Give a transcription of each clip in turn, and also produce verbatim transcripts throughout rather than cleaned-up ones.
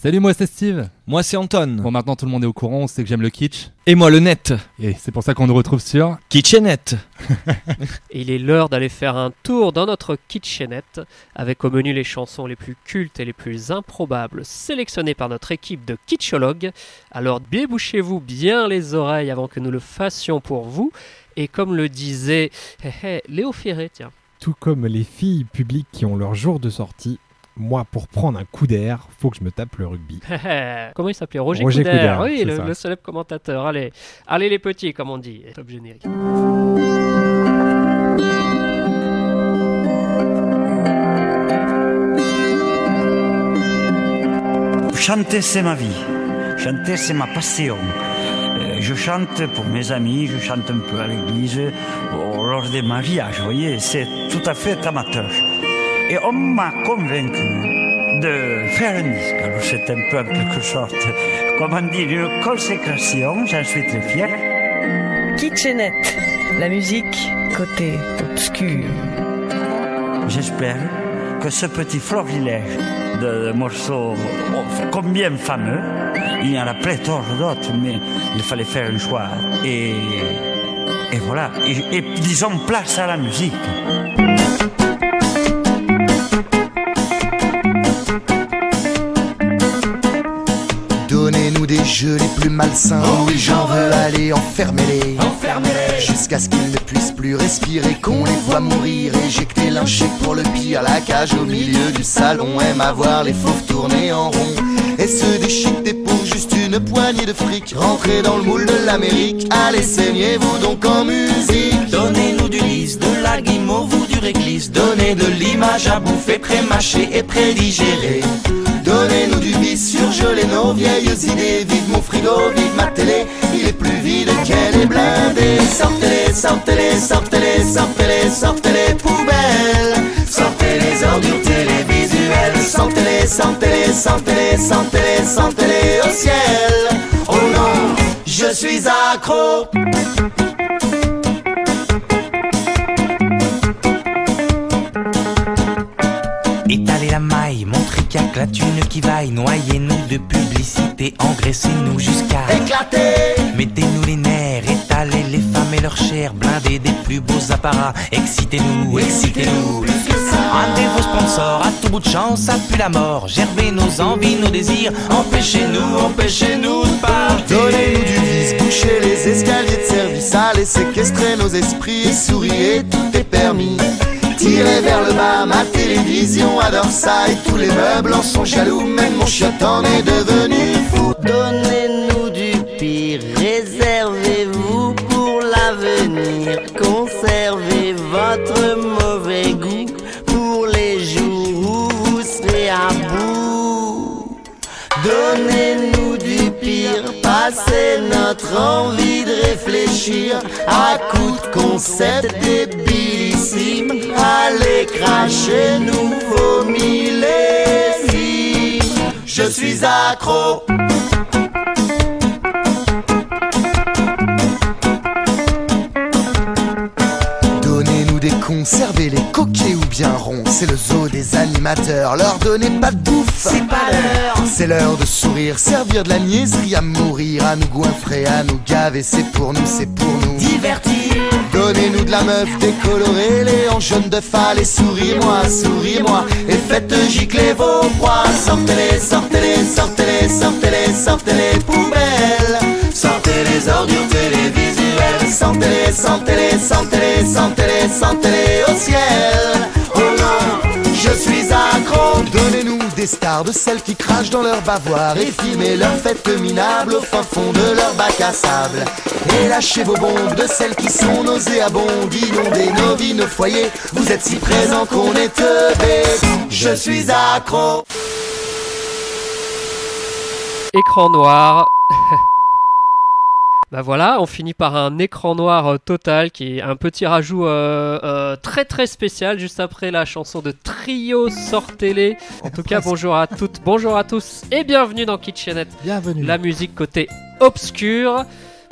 Salut, moi c'est Steve. Moi c'est Anton. Bon, maintenant tout le monde est au courant, on sait que j'aime le kitsch. Et moi le net. Et c'est pour ça qu'on nous retrouve sur Kitchenette. Il est l'heure d'aller faire un tour dans notre kitchenette avec au menu les chansons les plus cultes et les plus improbables sélectionnées par notre équipe de kitschologues. Alors débouchez-vous bien les oreilles avant que nous le fassions pour vous. Et comme le disait hé, hé, Léo Ferré, tiens. Tout comme les filles publiques qui ont leur jour de sortie, moi, pour prendre un coup d'air, faut que je me tape le rugby. Comment il s'appelait? Roger, Roger Coudert. Coudert, Oui, c'est le, ça. le célèbre commentateur. Allez, allez les petits, comme on dit. Top générique. Chanter, c'est ma vie. Chanter, c'est ma passion. Euh, je chante pour mes amis, je chante un peu à l'église, au- lors des mariages, vous voyez, c'est tout à fait amateur. Et on m'a convaincu de faire un disque. Alors c'est un peu en quelque sorte, comment dire, une consécration, j'en suis très fier. Kitchenette, la musique côté obscur. J'espère que ce petit florilège de morceaux oh, combien fameux, il y en a pléthore d'autres, mais il fallait faire un choix. Et, et voilà, et, et disons place à la musique. Donnez-nous des jeux les plus malsains. Oh oui, j'en veux. Allez, enfermez-les. Enfermez-les. Jusqu'à ce qu'ils ne puissent plus respirer, qu'on les voit mourir, éjectés, lynchés pour le pire. La cage au milieu du salon aime à voir les fauves tourner en rond et se déchiqueter pour juste une poignée de fric. Rentrez dans le moule de l'Amérique. Allez, saignez-vous donc en musique. Donnez-nous du lys, de la guimauve ou du réglisse. Donnez de l'image à bouffer, pré-mâché et pré-digéré. Donnez-nous du vice, surgelez nos vieilles idées. Vive mon frigo, vive ma télé, il est plus vide qu'elle est blindée. Sortez-les, sortez-les, sortez-les, sortez-les, sortez-les poubelles. Sortez les ordures télévisuelles. Sentez-les, sentez-les, sentez-les, sentez-les, sentez-les au ciel. Oh non, je suis accro. Étalez la maille, montrez qu'il y a que la thune qui vaille. Noyez-nous de publicité, engraissez-nous jusqu'à Éclatez. Mettez-nous les nerfs, étalez les femmes et leur chair. Blindez des plus beaux apparats, excitez-nous, excitez-nous. Rendez vos sponsors, à tout bout de champ, ça pue la mort. Gerbez nos envies, nos désirs, empêchez-nous, empêchez-nous de partir. Donnez-nous du vice, bouchez les escaliers de service. Allez séquestrer nos esprits et souriez, tout est permis. Tirez vers le bas, ma télévision adore ça et tous les meubles en sont jaloux, même mon chiotte en est devenu fou. Donnez-nous du pire, réservez-vous pour l'avenir. Conservez votre mauvais goût pour les jours où vous serez à bout. Donnez-nous du pire, passez notre envie de réfléchir à coups de concept débilissimes. Allez cracher nous vos millésimes. Je suis accro. Donnez-nous des conservés, les coquets ou bien ronds. C'est le zoo des animateurs, leur donnez pas de bouffe. C'est pas l'heure. C'est l'heure de sourire, servir de la niaiserie à mourir, à nous goinfrer, à nous gaver. C'est pour nous, c'est pour nous Divertir. Donnez-nous de la meuf décolorée, les hanches jaunes de phallus, et souriez-moi, souriez-moi, et faites gicler vos proies. Sortez-les, sortez-les, sortez-les, sortez-les, sortez-les poubelles. Sortez les ordures télévisuelles. Sentez-les, sentez-les, sentez-les, sentez-les, sentez-les au ciel. Oh non, je suis accro. Donnez-nous des stars, de celles qui crachent dans leur bavoir, et filmez leurs fêtes minables au fin fond de leur bac à sable. Et lâchez vos bombes de celles qui sont nauséabondes, inondez nos vies, nos foyers. Vous êtes si présents qu'on est teubés. Je suis accro. Écran noir. Bah voilà, on finit par un écran noir euh, total qui est un petit rajout euh, euh, très très spécial juste après la chanson de Trio Sortez-les. En tout cas, bonjour à toutes, bonjour à tous et bienvenue dans Kitchenette. Bienvenue. La musique côté obscur.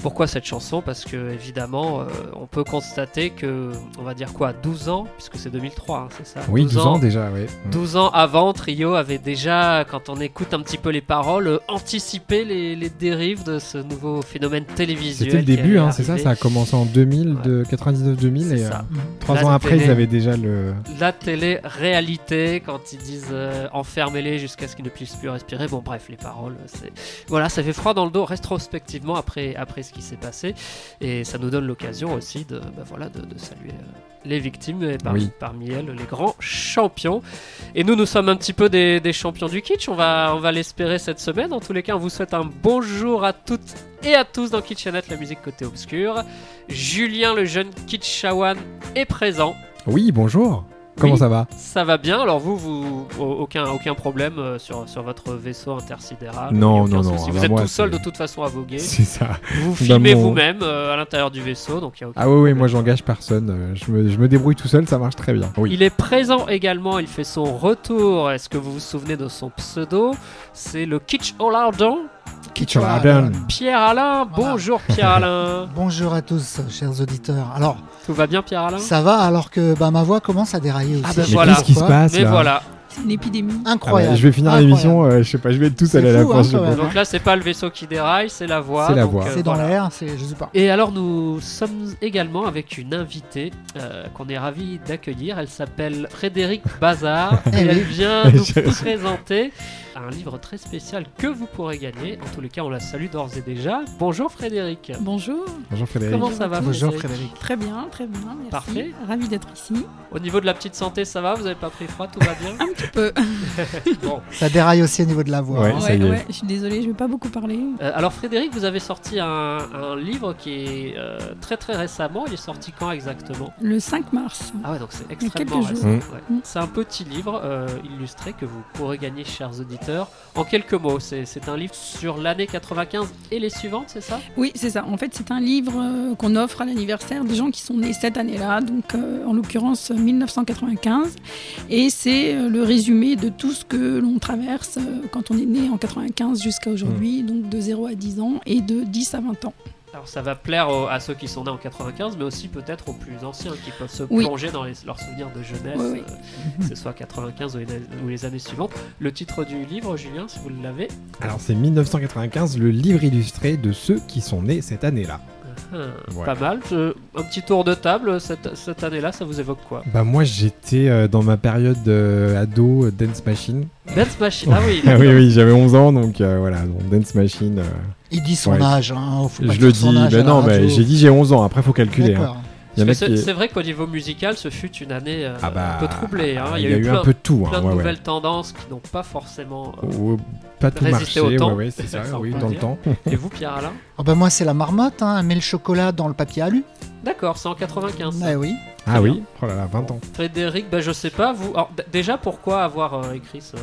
Pourquoi cette chanson ? Parce que évidemment, euh, on peut constater que, on va dire quoi, douze ans, puisque c'est deux mille trois, hein, c'est ça ? Oui, douze ans déjà, oui. douze ans avant, Trio avait déjà, quand on écoute un petit peu les paroles, euh, anticipé les, les dérives de ce nouveau phénomène télévisuel. C'était le qui début, allait hein, c'est ça, arriver. ça a commencé en deux mille, Ouais. de quatre-vingt-dix-neuf deux mille, C'est et euh, ça. trois La ans après, télé- ils avaient déjà le... La télé-réalité, quand ils disent euh, enfermez-les jusqu'à ce qu'ils ne puissent plus respirer. Bon, bref, les paroles, c'est... Voilà, ça fait froid dans le dos rétrospectivement après, après ce qui s'est passé. Et ça nous donne l'occasion aussi de, bah voilà, de, de saluer euh, les victimes, et par- Oui. parmi elles, les grands champions. Et nous, nous sommes un petit peu des, des champions du kitsch. On va, on va l'espérer cette semaine. En tous les cas, on vous souhaite un bonjour à toutes et à tous dans Kitchenette, la musique côté obscur. Julien, le jeune Kitschawan, est présent. Oui, bonjour. Comment Oui. ça va ? Ça va bien, alors vous, vous aucun, aucun problème euh, sur, sur votre vaisseau intersidéral. Non, il y a aucun non, non, souci. ah Vous bah êtes moi, tout seul c'est- de toute façon à voguer. C'est ça. Vous Dans filmez mon- vous-même euh, à l'intérieur du vaisseau, donc il y a aucun Ah oui, oui, problème. moi j'engage personne. euh, Je me, je me débrouille tout seul, ça marche très bien. Oui. Il est présent également, il fait son retour. Est-ce que vous vous souvenez de son pseudo ? C'est le Kitsch Olardon. Kitchawan. Pierre-Alain, Voilà. bonjour Pierre-Alain. Bonjour à tous, chers auditeurs. Alors, Tout va bien Pierre-Alain ? ça va alors que bah, ma voix commence à dérailler aussi. Ah bah Je sais Mais voilà. pas qu'est-ce qui se pourquoi. passe Mais là voilà. C'est une épidémie. Ah bah, Incroyable. je vais finir Incroyable. l'émission, euh, je sais pas, je vais être tout seul C'est à la fou, fin. hein, je sais quand pas. même. Donc là, c'est pas le vaisseau qui déraille, c'est la voix. C'est la donc, voix. euh, C'est dans voilà. l'air, c'est je sais pas. Et alors nous sommes également avec une invitée euh, qu'on est ravi d'accueillir. Elle s'appelle Frédéric Bazard et Eh elle oui. vient nous Je- présenter un livre très spécial que vous pourrez gagner. En tous les cas, on la salue d'ores et déjà. Bonjour Frédéric. Bonjour. Bonjour Frédéric. Comment ça va Bonjour Frédéric Frédéric. Très bien, très bien. Merci. Parfait. Ravi d'être ici. Au niveau de la petite santé, ça va ? Vous n'avez pas pris froid ? Tout va bien Un petit peu. Bon. Ça déraille aussi au niveau de la voix. Ouais. hein. ça y est. ouais, je suis désolée, je vais pas beaucoup parler. Euh, alors Frédéric, vous avez sorti un, un livre qui est euh, très très récemment. Il est sorti quand exactement ? Le cinq mars. Ah ouais, donc c'est y a extrêmement quelques récent. jours. Ouais. Mm. C'est un petit livre euh, illustré que vous pourrez gagner, chers auditeurs. En quelques mots, c'est, c'est un livre sur l'année quatre-vingt-quinze et les suivantes, c'est ça ? Oui, c'est ça. En fait, c'est un livre euh, qu'on offre à l'anniversaire des gens qui sont nés cette année-là, donc euh, en l'occurrence euh, mille neuf cent quatre-vingt-quinze. Et c'est euh, le résumé de tout ce que l'on traverse euh, quand on est né en quatre-vingt-quinze jusqu'à aujourd'hui, donc de zéro à dix ans et de dix à vingt ans. Alors ça va plaire aux- à ceux qui sont nés en quatre-vingt-quinze, mais aussi peut-être aux plus anciens qui peuvent se Oui. plonger dans les- leurs souvenirs de jeunesse, Oui, oui. euh, que ce soit quatre-vingt-quinze ou les, ou les années suivantes. Le titre du livre, Julien, si vous l'avez. Alors c'est mille neuf cent quatre-vingt-quinze, le livre illustré de ceux qui sont nés cette année-là. Ah, Voilà. Pas mal. Je- un petit tour de table, cette, cette année-là, ça vous évoque quoi ? Bah moi j'étais euh, dans ma période euh, ado euh, Dance Machine. Dance Machine, ah oui, Ah oui oui, j'avais onze ans donc euh, voilà, donc Dance Machine. euh, Il dit son Ouais. âge. Hein. Faut pas je dire le dis, son âge mais à la non, mais radio. j'ai dit j'ai onze ans, après faut calculer. Hein. D'accord. Il y en a Parce que qui... c'est, c'est vrai qu'au niveau musical, ce fut une année euh, Ah bah, un peu troublée. Hein. il y a eu plein, un peu de tout. plein Hein, de ouais, ouais. nouvelles tendances qui n'ont pas forcément. euh, Oh, pas tout Résister marché, au temps. ouais, ouais, c'est ça, Ça, on oui, peut dans le dire. temps. Et vous, Pierre-Alain ? Ah bah moi c'est la marmotte, hein. Elle met le chocolat dans le papier alu. D'accord, c'est en quatre-vingt-quinze. ça. Eh oui. Ah oui, oh là là, vingt ans. Frédéric, bah, je sais pas, vous. Alors, d- déjà, pourquoi avoir euh, écrit ce,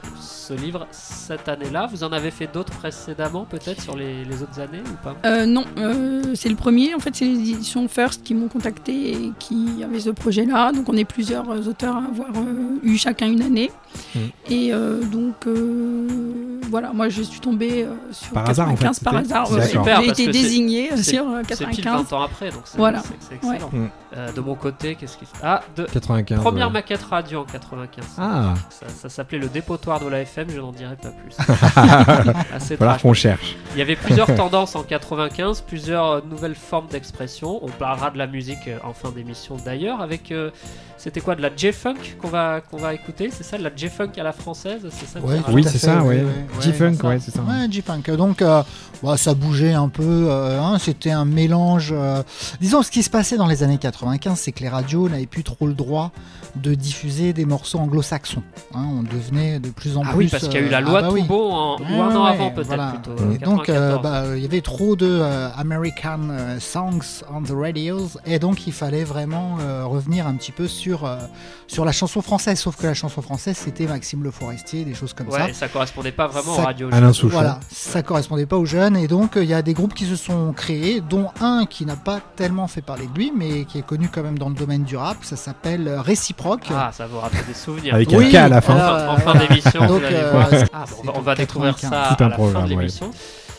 ce livre cette année-là ? Vous en avez fait d'autres précédemment, peut-être, sur les, les autres années ou pas ? Euh, non, euh, c'est le premier. En fait, c'est les éditions First qui m'ont contacté et qui avaient ce projet-là. Donc, on est plusieurs euh, auteurs à avoir euh, eu chacun une année. Mm. Et euh, donc, euh, voilà, moi, je suis tombée euh, sur Par hasard, en fait, quatre-vingt-quinze par c'était- hasard. C'est ouais. super, J'ai parce été que c'est- désignée euh, c'est- sur euh, C'est pile quatre-vingt-quinze. vingt ans après, donc c'est, Voilà. c'est, c'est excellent. Ouais. Mm. Euh, de mon côté, qu'est-ce qu'il Ah, de... quatre-vingt-quinze. Première ouais. maquette radio en quatre-vingt-quinze. Ah, Ça, ça s'appelait le dépotoir de la F M, je n'en dirai pas plus. Assez voilà trash. qu'on cherche. Il y avait plusieurs tendances en quatre-vingt-quinze, plusieurs euh, nouvelles formes d'expression. On parlera de la musique euh, en fin d'émission d'ailleurs, avec euh, c'était quoi, de la J-Funk qu'on va, qu'on va écouter, c'est ça, de la J-Funk à la française, c'est ça Ouais, Pierre-Alain Oui, tout à c'est fait, ça, ouais, ouais. ouais. G-Funk, ça. ouais, c'est ça. Ouais, J-Punk. Donc, euh, bah, ça bougeait un peu. euh, hein, c'était un mélange. euh, Disons, ce qui se passait dans les années quatre-vingt-quinze, c'est que les radios n'avaient plus trop le droit de diffuser des morceaux anglo-saxons. Hein, on devenait de plus en Ah plus. oui, parce qu'il y a eu la euh, loi ah bah tout oui. bon, en- ou un Ouais, an ouais, avant peut-être voilà. plutôt. Et donc, euh, quatre-vingt-quatorze. bah, il y avait trop de euh, American euh, songs on the radios, et donc il fallait vraiment euh, revenir un petit peu sur, euh, sur la chanson française. Sauf que la chanson française, c'était Maxime Le Forestier, des choses comme ça. Ouais, ça correspondait pas vraiment Ça- aux radios. Alain Souchon. Voilà, ça correspondait pas aux jeunes, et donc il y a des groupes qui se sont créés, dont un qui n'a pas tellement fait parler de lui, mais qui est connu quand même dans le domaine du rap. Ça s'appelle euh, Réciproque. Ah, ça vous rappelle des souvenirs. Avec Oui, un K à la fin. alors, En fin- en fin d'émission, donc, vous allez euh, voir. c'est- Ah, bon, c'est on va, on de va découvrir quatre-vingt-quinze. ça Tout un à la fin programme, de ouais. l'émission.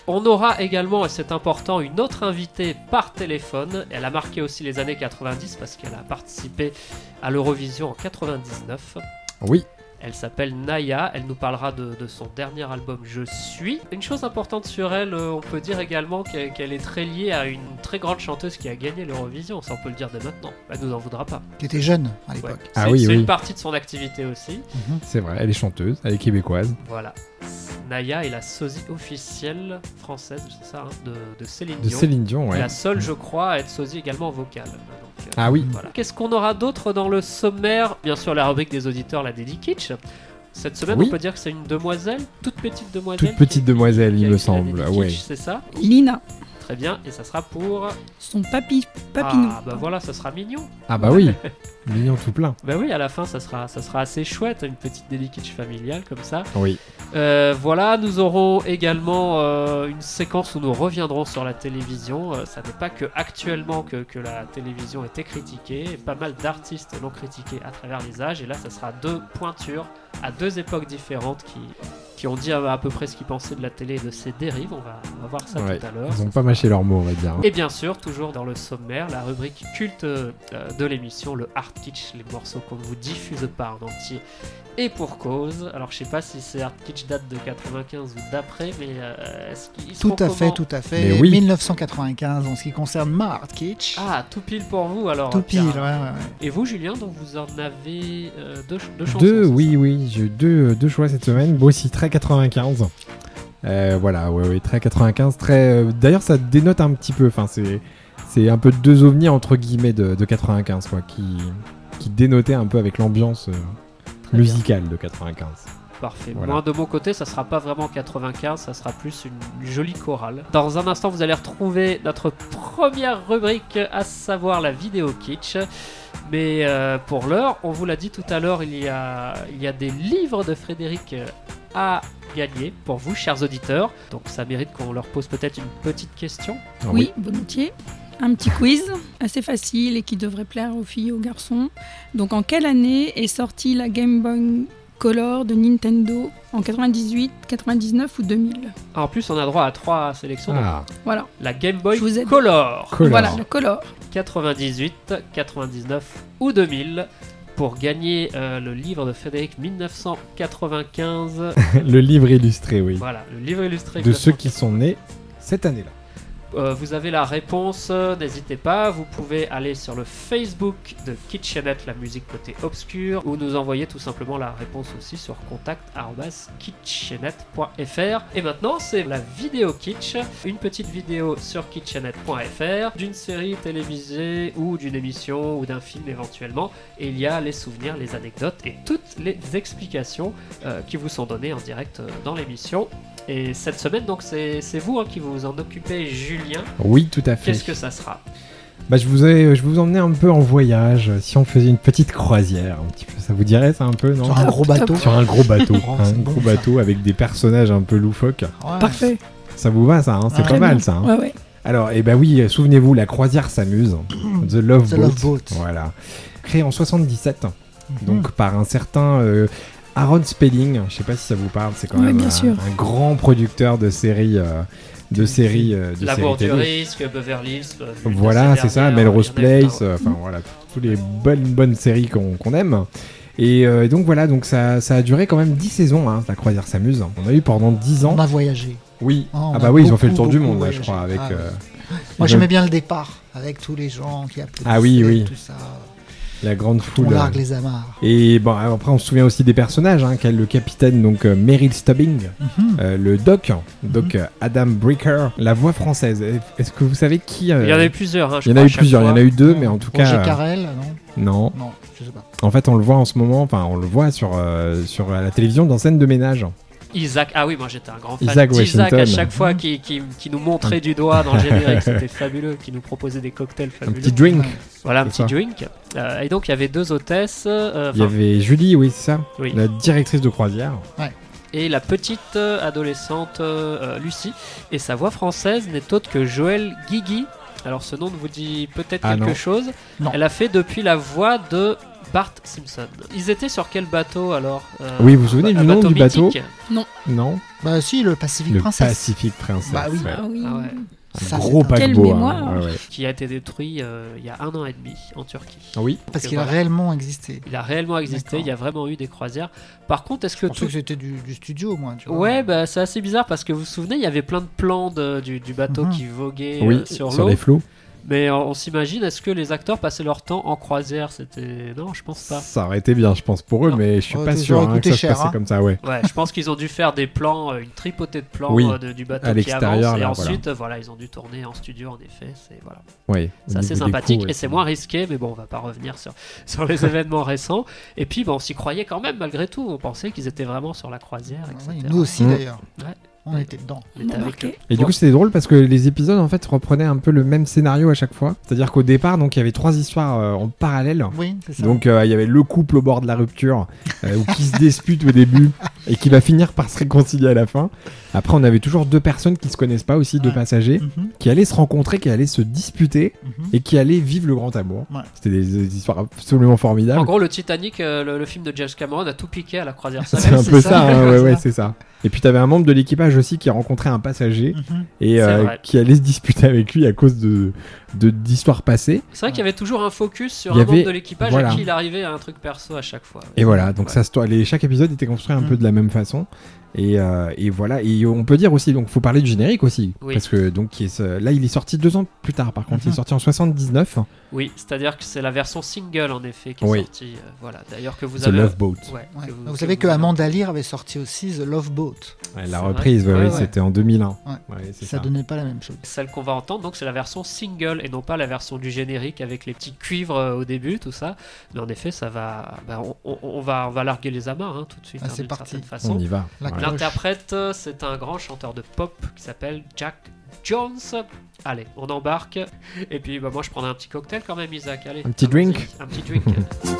On aura également, et c'est important, une autre invitée par téléphone. Elle a marqué aussi les années quatre-vingt-dix parce qu'elle a participé à l'Eurovision en quatre-vingt-dix-neuf. Oui. Elle s'appelle Naya, elle nous parlera de, de son dernier album Je suis. Une chose importante sur elle, euh, on peut dire également qu'elle, qu'elle est très liée à une très grande chanteuse qui a gagné l'Eurovision, ça on peut le dire dès maintenant. Elle nous en voudra pas. Qui était jeune à l'époque. Ouais. Ah c'est, oui, c'est oui. une partie de son activité aussi. Mm-hmm. C'est vrai, elle est chanteuse, elle est québécoise. Voilà. Naya est la sosie officielle française, c'est ça, hein, de, de Céline De Dion. Céline Dion, ouais. La seule, je crois, à être sosie également vocale. Donc, euh, Ah oui. voilà. Qu'est-ce qu'on aura d'autre dans le sommaire ? Bien sûr, la rubrique des auditeurs, la Dédi Kitsch. Cette semaine, Oui. on peut dire que c'est une demoiselle, toute petite demoiselle. Toute petite qui- demoiselle, qui il a me écrit la semble, Dédi Kitsch, ouais. C'est ça ? Lina, Très bien, et ça sera pour... son papi, papinou. Ah, bah voilà, ça sera mignon. Ah bah oui, mignon tout plein. Bah oui, à la fin, ça sera, ça sera assez chouette, une petite Dédi Kitsch familiale comme ça. Oui. Euh, voilà, nous aurons également euh, une séquence où nous reviendrons sur la télévision. Euh, ça n'est pas que actuellement que, que la télévision était critiquée. Pas mal d'artistes l'ont critiquée à travers les âges. Et là, ça sera deux pointures à deux époques différentes qui, qui ont dit à, à peu près ce qu'ils pensaient de la télé et de ses dérives. On va, on va voir ça Ouais. tout à l'heure. Ils ont pas mâché leurs mots, on va dire. Et bien sûr, toujours dans le sommaire, la rubrique culte euh, de l'émission, le Hard Kitsch, les morceaux qu'on ne vous diffuse pas en entier. Et pour cause, alors je sais pas si c'est Hard Kitsch date de quatre-vingt-quinze ou d'après, mais euh, est-ce qu'ils Tout seront à fait, comment tout à fait. Mais oui. dix-neuf cent quatre-vingt-quinze en ce qui concerne ma Hard Kitsch. Ah, tout pile pour vous alors. Tout pile, Pierre. ouais, ouais, ouais. Et vous, Julien, donc vous en avez euh, deux, deux chansons. Deux, c'est oui, ça oui, j'ai eu deux, deux choix cette semaine. Moi aussi, très quatre-vingt-quinze. Euh, voilà, ouais, ouais, très quatre-vingt-quinze. Très... euh, D'ailleurs, ça dénote un petit peu. Enfin, c'est, c'est un peu deux ovnis entre guillemets de, de quatre-vingt-quinze, quoi, qui, qui dénotaient un peu avec l'ambiance euh, Très musicale de quatre-vingt-quinze. Parfait. Voilà. Moi, de mon côté, ça sera pas vraiment quatre-vingt-quinze, ça sera plus une jolie chorale. Dans un instant, vous allez retrouver notre première rubrique, à savoir la vidéo kitsch. Mais euh, pour l'heure, on vous l'a dit tout à l'heure, il y a, il y a des livres de Frédéric euh, à gagner pour vous, chers auditeurs. Donc ça mérite qu'on leur pose peut-être une petite question. Ah Oui, volontiers. Un petit quiz assez facile et qui devrait plaire aux filles et aux garçons. Donc, en quelle année est sortie la Game Boy Color de Nintendo ? En quatre-vingt-dix-huit, quatre-vingt-dix-neuf ou deux mille ? En plus, on a droit à trois sélections. Donc, Ah, Voilà. la Game Boy Je vous aide. Color, Color. Voilà, la Color. quatre-vingt-dix-huit, quatre-vingt-dix-neuf ou deux mille. Pour gagner euh, le livre de Frédéric dix-neuf cent quatre-vingt-quinze. le livre illustré, oui. Voilà, le livre illustré. De ceux qui sont nés cette année-là. Euh, vous avez la réponse, euh, n'hésitez pas, vous pouvez aller sur le Facebook de Kitchenette, la musique côté obscur, ou nous envoyer tout simplement la réponse aussi sur contact arobase kitchenette point f r. Et maintenant, c'est la vidéo kitsch, une petite vidéo sur kitchenette point f r d'une série télévisée ou d'une émission ou d'un film éventuellement. Et il y a les souvenirs, les anecdotes et toutes les explications euh, qui vous sont données en direct euh, dans l'émission. Et cette semaine, donc, c'est, c'est vous hein, qui vous en occupez, Julien. Oui, tout à fait. Qu'est-ce que ça sera ? Bah, je vous ai, je vous emmenais un peu en voyage. Si on faisait une petite croisière, un petit peu, ça vous dirait ça un peu, non ? Sur un gros bateau. Sur un gros bateau, Oh, un c'est bon, gros ça. bateau avec des personnages un peu loufoques. Ouais. Parfait. Ça vous va ça, hein ? C'est Ouais. pas Très mal bien. ça. Hein. Ouais, ouais. Alors, et bah oui, euh, souvenez-vous, la croisière s'amuse. The Love The Boat. Love Boat. Voilà. Créé en soixante-dix-sept, Mhm. donc par un certain euh, Aaron Spelling. Je sais pas si ça vous parle. C'est quand Ouais, même bien un, sûr. un grand producteur de séries, euh, de séries, euh, de L'amour séries du télé. risque, Beverly Hills. euh, Voilà, la c'est ça, dernière, Melrose il y en a eu Place, plein, ouais. euh, enfin voilà, toutes les bonnes bonnes séries qu'on qu'on aime. Et euh, donc voilà, donc ça, ça a duré quand même dix saisons, hein, la croisière s'amuse. On a eu pendant dix ans. On a voyagé. Oui. Oh, on ah a bah oui, ils ont fait le beaucoup, tour du beaucoup monde, là, je voyagé. crois, avec. Ah, euh, Moi ils j'aimais ont- bien le départ avec tous les gens qui applaudissaient. Ah oui, oui. Tout ça. la grande On foule. largue les amarres. Et bon, après on se souvient aussi des personnages, hein, quel le capitaine donc euh, Meryl Stubbing, Mhm. euh, le doc, doc euh, Adam Bricker, la voix française. Est-ce que vous savez qui euh, Il y en a eu plusieurs. Hein, je Il y en crois, a à eu chaque plusieurs, il y en fois. a eu deux, mais en tout Roger cas. euh, Carrel, non non. Non, je sais pas. En fait, on le voit en ce moment, enfin, on le voit sur, euh, sur la télévision dans Scène de ménage. Isaac, ah oui, moi j'étais un grand fan Isaac d'Isaac à Washington. chaque fois qui, qui, qui nous montrait du doigt dans le générique, c'était fabuleux, qui nous proposait des cocktails Un fabuleux. petit drink. Ouais. Voilà, un c'est petit ça. drink. Euh, et donc il y avait deux hôtesses, euh, Il y enfin, avait Julie, oui, c'est ça, oui. la directrice de croisière. et la petite euh, adolescente euh, euh, Lucie. Et sa voix française n'est autre que Joël Guigui, Alors ce nom ne vous dit peut-être Ah, quelque non. chose. Non. Elle a fait depuis la voix de Bart Simpson. Ils étaient sur quel bateau alors euh, Oui, vous vous souvenez un du nom du bateau mythique Non. Bah si, le Pacific Le Princess. Pacific Princess. Bah oui. ouais. Ah oui. Ah ouais. Un Ça, gros c'est un- Quelle paquebot. mémoire. hein. Ouais, ouais. Qui a été détruit euh, il y a un an et demi en Turquie. Ah oui. Parce Que qu'il a voilà. réellement existé. Il a réellement existé, D'accord. il y a vraiment eu des croisières. Par contre, est-ce que Je pensais tout... que c'était du, du studio, moi. Tu vois. Ouais, bah, c'est assez bizarre parce que vous vous souvenez, il y avait plein de plans de- du, du bateau Mhm. qui voguait Oui, euh, sur sur l'eau. les flots. Mais on, on s'imagine, est-ce que les acteurs passaient leur temps en croisière? C'était... Non, je pense pas. Ça aurait été bien, je pense, pour eux, Non. mais je suis Oh, pas ça sûr aurait hein, que coûté ça se cher, passait hein. comme ça, ouais. Ouais, je pense qu'ils ont dû faire des plans, euh, une tripotée de plans Oui, euh, de- du bateau à qui l'extérieur, avance. Et là, ensuite, euh, voilà, ils ont dû tourner en studio, en effet. C'est, voilà. Ouais, au C'est assez niveau des sympathique coûts, ouais, et c'est moins risqué, mais bon, on va pas revenir sur, sur les événements récents. Et puis, bon, on s'y croyait quand même, malgré tout. On pensait qu'ils étaient vraiment sur la croisière, Ah et cetera. oui, nous aussi, Mhm. d'ailleurs. Ouais. On était dedans. On était avec Embarqué. eux. Et Bon, du coup, c'était drôle parce que les épisodes en fait reprenaient un peu le même scénario à chaque fois. C'est-à-dire qu'au départ, donc il y avait trois histoires euh, en parallèle. Oui, c'est ça. Donc euh, il y avait le couple au bord de la rupture euh, ou qui se dispute au début et qui va finir par se réconcilier à la fin. Après, on avait toujours deux personnes qui se connaissent pas aussi, deux Ouais. passagers Mhm, qui allaient se rencontrer, qui allaient se disputer mhm. et qui allaient vivre le grand amour. Ouais. C'était des, des histoires absolument formidables. En gros, le Titanic, euh, le, le film de James Cameron, a tout piqué à la croisière. C'est Savelle, un peu ça, hein, ouais, ouais, ça. c'est ça. Et puis t'avais un membre de l'équipage aussi qui a rencontré un passager Mhm. et C'est euh, vrai. qui allait se disputer avec lui à cause de de- d'histoires passées. C'est vrai qu'il y avait toujours un focus sur Il y un membre avait- de l'équipage voilà. à qui il arrivait à un truc perso à chaque fois. Et voilà, donc Ouais. ça, se to- les, chaque épisode était construit un Mm. peu de la même façon. Et, euh, et voilà, et on peut dire aussi, donc faut parler du générique aussi, Oui. parce que donc qui est, ce- là il est sorti deux ans plus tard. Par contre, il est Mhm. sorti en soixante-dix-neuf. Oui, c'est-à-dire que c'est la version single en effet qui est Oui. sortie. euh, voilà. D'ailleurs que vous The avez. Love Boat. Ouais, Ouais. que Vous, savez que avez- Amanda Lear avait sorti aussi The Love Boat. Ouais, C'est la vrai. reprise, ouais, Ouais, ouais, ouais. c'était en deux mille un. Ouais. Ouais, c'est Ça ça. donnait pas la même chose. Celle qu'on va entendre, donc c'est la version single et non pas la version du générique avec les petits cuivres euh, au début, tout ça. Mais en effet, ça va. bah, on, on- on va, on va larguer les amarres hein, tout de suite. Ah, hein, c'est d'une parti. certaine On façon. y va. La Ouais. cloche. L'interprète, euh, c'est un grand chanteur de pop qui s'appelle Jack Jones. Allez, on embarque. Et puis, bah, moi, je prendrai un petit cocktail quand même, Isaac. Allez, Un petit allons-y. drink. Un petit drink.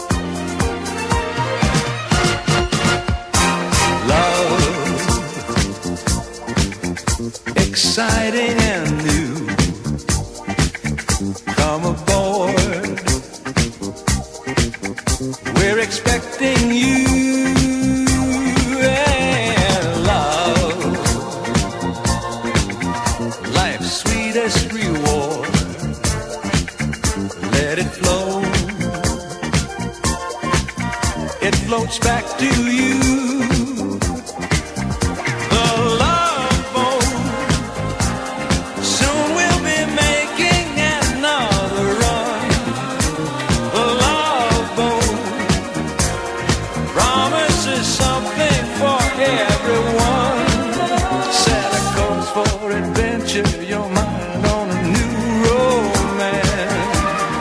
Exciting and new. Come aboard. We're expecting you and love. Life's sweetest reward. Let it flow. It floats back to you. Your mind on a new romance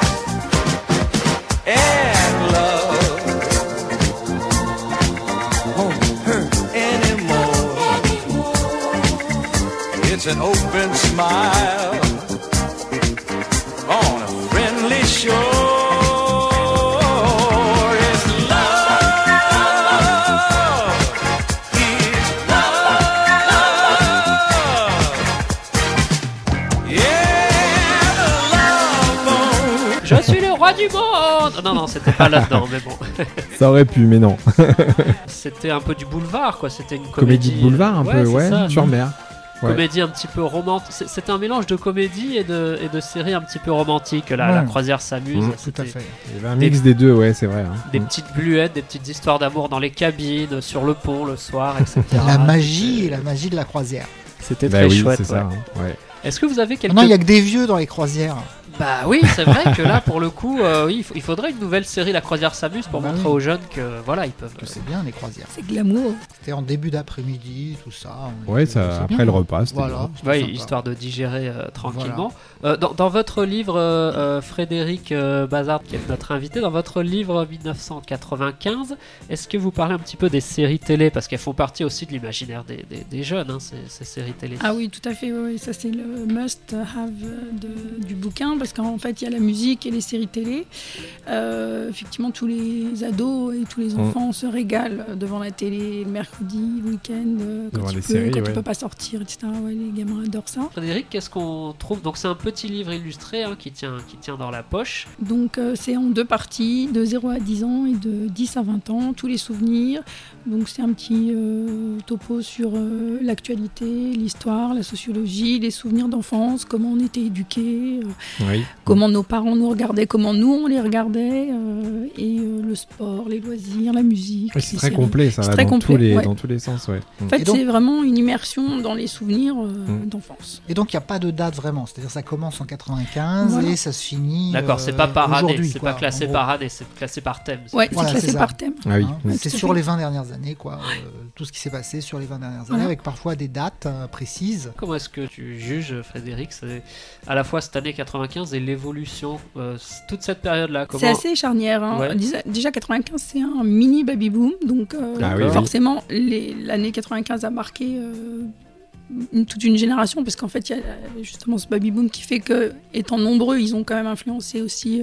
and love won't hurt anymore. It's an open smile on a friendly shore. Je suis le roi du monde. Non, non, c'était pas là-dedans, mais bon. Ça aurait pu, mais non. C'était un peu du boulevard, quoi. C'était une Comédie comédie. de boulevard, un Ouais, peu, c'est ouais, ça. sur mer. Ouais. Comédie un petit peu romantique. C'est- C'était un mélange de comédie et de, et de série un petit peu romantique. La, Ouais. la croisière s'amuse. Mmh. Tout C'était à fait. Il y avait un mix des deux, ouais, c'est vrai. hein. Des Mm. petites bluettes, des petites histoires d'amour dans les cabines, sur le pont le soir, et cetera. La magie et la magie de la croisière. C'était Bah très oui, chouette. c'est ouais. ça. hein, ouais. Est-ce que vous avez quelques... Non, il y a que des vieux dans les croisières. Bah oui, c'est vrai que là, pour le coup, euh, oui, il faut- il faudrait une nouvelle série La Croisière s'amuse pour Bah montrer oui. aux jeunes que voilà, ils peuvent. Que c'est bien les croisières. C'est glamour. C'était en début d'après-midi, tout ça. on Ouais, était- ça, c'est après bien. le repas, c'était Voilà. bien. c'était Oui, sympa. histoire de digérer euh, tranquillement. Euh, dans, dans votre livre, euh, euh, Frédéric euh, Bazard, qui est notre invité, dans votre livre mille neuf cent quatre-vingt-quinze, est-ce que vous parlez un petit peu des séries télé? Parce qu'elles font partie aussi de l'imaginaire des, des- des jeunes, hein, ces, ces séries télé. Ah oui, tout à fait. Oui, oui, ça c'est le must-have de- du bouquin parce parce qu'en fait, il y a la musique et les séries télé. Euh, effectivement, tous les ados et tous les enfants mmh. se régalent devant la télé le mercredi, le week-end, euh, quand, il, peut, séries, quand ouais. il peut pas sortir, et cetera. Ouais, les gamins adorent ça. Frédéric, qu'est-ce qu'on trouve? Donc, c'est un petit livre illustré hein, qui, tient, qui tient dans la poche. Donc, euh, c'est en deux parties, de zéro à dix ans et de dix à vingt ans, tous les souvenirs. Donc, c'est un petit euh, topo sur euh, l'actualité, l'histoire, la sociologie, les souvenirs d'enfance, comment on était éduqués, euh, oui. comment nos parents nous regardaient, comment nous on les regardait, euh, et euh, le sport, les loisirs, la musique. Oui, c'est très séries. complet, ça c'est va très dans, complet, tous les, ouais. dans tous les sens. Ouais. En fait, donc, c'est vraiment une immersion dans les souvenirs euh, mmh. d'enfance. Et donc, il n'y a pas de date vraiment, c'est-à-dire ça commence en quatre-vingt-quinze voilà. et ça se finit. D'accord, c'est pas par année, c'est quoi, pas classé par année, c'est classé par thème. Ouais, voilà, c'est classé c'est par thème. Ah oui. Hein, c'est sur les vingt dernières années, quoi. Euh, tout ce qui s'est passé sur les vingt dernières années, voilà. avec parfois des dates euh, précises. Comment est-ce que tu juges, Frédéric, c'est à la fois cette année quatre-vingt-quinze et l'évolution, euh, toute cette période-là comment... C'est assez charnière. Hein. Ouais. Déjà, déjà quatre-vingt-quinze, c'est un mini baby-boom, donc euh, ah oui, forcément, oui. les, l'année quatre-vingt-quinze a marqué euh, une, toute une génération, parce qu'en fait, il y a justement ce baby-boom qui fait que, étant nombreux, ils ont quand même influencé aussi... Euh,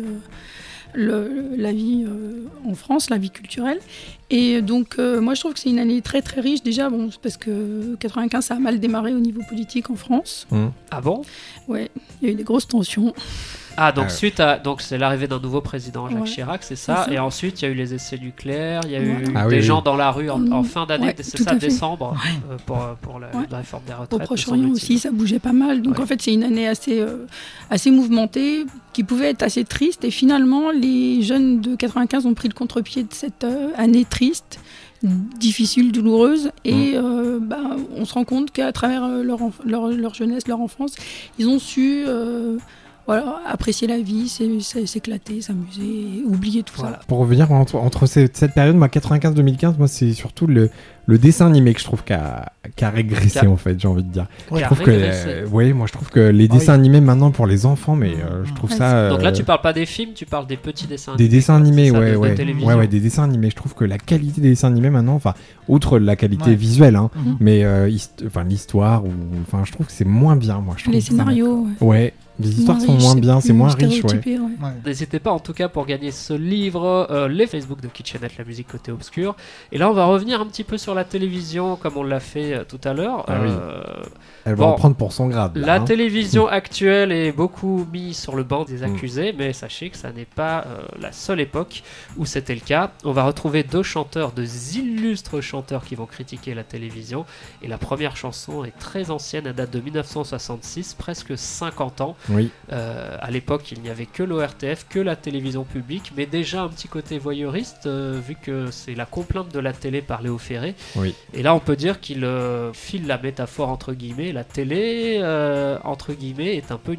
Le, la vie euh, en France, la vie culturelle. Et donc, euh, moi, je trouve que c'est une année très, très riche. Déjà, bon, parce que quatre-vingt-quinze, ça a mal démarré au niveau politique en France. Mmh. Ah bon ? Ouais, il y a eu des grosses tensions. Ah, donc, ah, suite à, donc c'est l'arrivée d'un nouveau président, Jacques ouais, Chirac, c'est ça. c'est ça. Et ensuite, il y a eu les essais nucléaires, il y a ouais. eu ah, des oui, gens oui. dans la rue en, en fin d'année, ouais, c'est ça, décembre, ouais. euh, pour, pour la, ouais. la réforme des retraites. Au Proche-Orient aussi, ça bougeait pas mal. Donc, ouais. en fait, c'est une année assez, euh, assez mouvementée, qui pouvait être assez triste. Et finalement, les jeunes de quatre-vingt-quinze ont pris le contre-pied de cette euh, année triste, difficile, douloureuse, et mmh. euh, bah, on se rend compte qu'à travers euh, leur, enf- leur, leur jeunesse, leur enfance, ils ont su euh, voilà, apprécier la vie, s'éclater, s'amuser, oublier tout voilà. ça. Pour revenir entre, entre cette, cette période, moi, quatre-vingt-quinze deux mille quinze, moi, c'est surtout le, le dessin animé que je trouve qui a, qui a régressé, Car... en fait, j'ai envie de dire. Ouais, je trouve que, euh, ouais, moi, je trouve que les dessins ah, oui. animés maintenant pour les enfants, mais euh, je trouve ah, ça. Euh... Donc là, tu parles pas des films, tu parles des petits dessins animés. Des dessins animés, ouais, ça, ouais. De ouais, ouais, des dessins animés. Je trouve que la qualité des dessins animés maintenant, enfin, outre la qualité ouais. visuelle, hein, mm-hmm. mais euh, hist- enfin, l'histoire, ou, enfin, je trouve que c'est moins bien, moi. Je trouve les scénarios, ça... ouais. ouais. Les histoires sont moins bien, c'est moins riche. Ouais. Ouais. Ouais. N'hésitez pas en tout cas pour gagner ce livre, euh, les Facebook de Kitchenette, la musique côté obscur. Et là on va revenir un petit peu sur la télévision comme on l'a fait euh, tout à l'heure. Ah, euh, oui. Elle va bon, en prendre pour son grade. Là, la hein. télévision actuelle est beaucoup mise sur le banc des accusés, mmh. mais sachez que ça n'est pas euh, la seule époque où c'était le cas. On va retrouver deux chanteurs, deux illustres chanteurs qui vont critiquer la télévision. Et la première chanson est très ancienne, elle date de dix-neuf cent soixante-six, presque cinquante ans. Oui. Euh, à l'époque, il n'y avait que l'O R T F, que la télévision publique, mais déjà un petit côté voyeuriste, euh, vu que c'est la complainte de la télé par Léo Ferré. Oui. Et là, on peut dire qu'il euh, file la métaphore entre guillemets. La télé, euh, entre guillemets, est un peu une,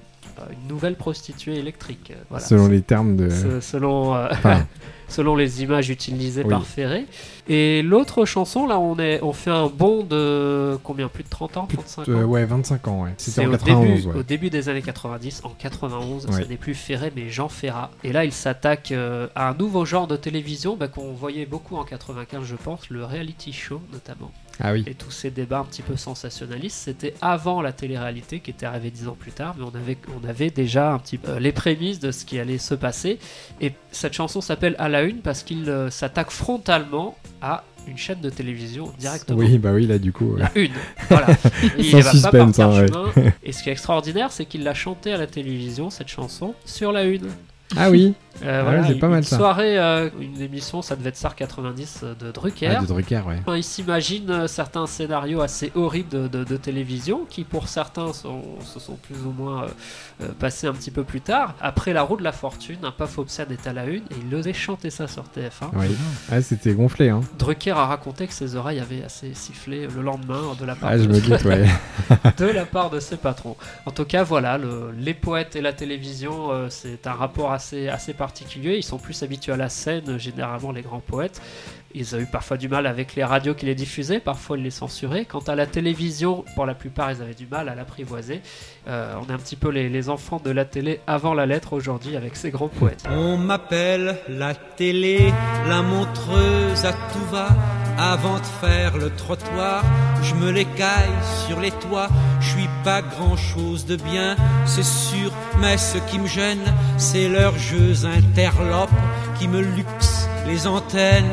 une nouvelle prostituée électrique. Voilà. Selon les termes de... Ce, selon, euh, enfin... selon les images utilisées oui. par Ferré. Et l'autre chanson, là, on, est, on fait un bond de combien? Plus de trente ans, trente-cinq ans? euh, Ouais, vingt-cinq ans, ouais. C'était C'est en au quatre-vingt-onze. Début, ouais. Au début des années quatre-vingt-dix, en quatre-vingt-onze, oui. ce n'est plus Ferré, mais Jean Ferrat. Et là, il s'attaque euh, à un nouveau genre de télévision bah, qu'on voyait beaucoup en quatre-vingt-quinze, je pense, le reality show, notamment. Ah oui. Et tous ces débats un petit peu sensationnalistes, c'était avant la télé-réalité qui était arrivée dix ans plus tard, mais on avait, on avait déjà un petit peu euh, les prémices de ce qui allait se passer. Et cette chanson s'appelle À la une parce qu'il euh, s'attaque frontalement à une chaîne de télévision directement. Oui, bah oui, là du coup. Ouais. La une, voilà. Il Sans va suspense, pas hein, chemin. Ouais. Et ce qui est extraordinaire, c'est qu'il l'a chantée à la télévision, cette chanson, sur la une. Ah oui. Euh, ah voilà, ouais, c'est pas une mal ça. Soirée, euh, une émission, ça devait être S A R quatre-vingt-dix de Drucker. Ah, de Drucker, ouais. Enfin, il s'imagine euh, certains scénarios assez horribles de, de, de télévision qui, pour certains, sont, se sont plus ou moins euh, euh, passés un petit peu plus tard. Après La roue de la fortune, un paf obscène est à la une et il osait chanter ça sur T F un. Oui, ah, c'était gonflé. Hein. Drucker a raconté que ses oreilles avaient assez sifflé le lendemain de la part, ah, de, je me doute, ouais. de la part de ses patrons. En tout cas, voilà, le, les poètes et la télévision, euh, c'est un rapport assez, assez particulier. Ils sont plus habitués à la scène, généralement les grands poètes. Ils ont eu parfois du mal avec les radios qui les diffusaient, parfois ils les censuraient. Quant à la télévision, pour la plupart, ils avaient du mal à l'apprivoiser. Euh, on est un petit peu les, les enfants de la télé avant la lettre aujourd'hui avec ces grands poètes. On m'appelle la télé, la montreuse à tout va. Avant de faire le trottoir, je me l'écaille sur les toits. Je suis pas grand chose de bien, c'est sûr, mais ce qui me gêne, c'est leurs jeux interlopes qui me luxent les antennes.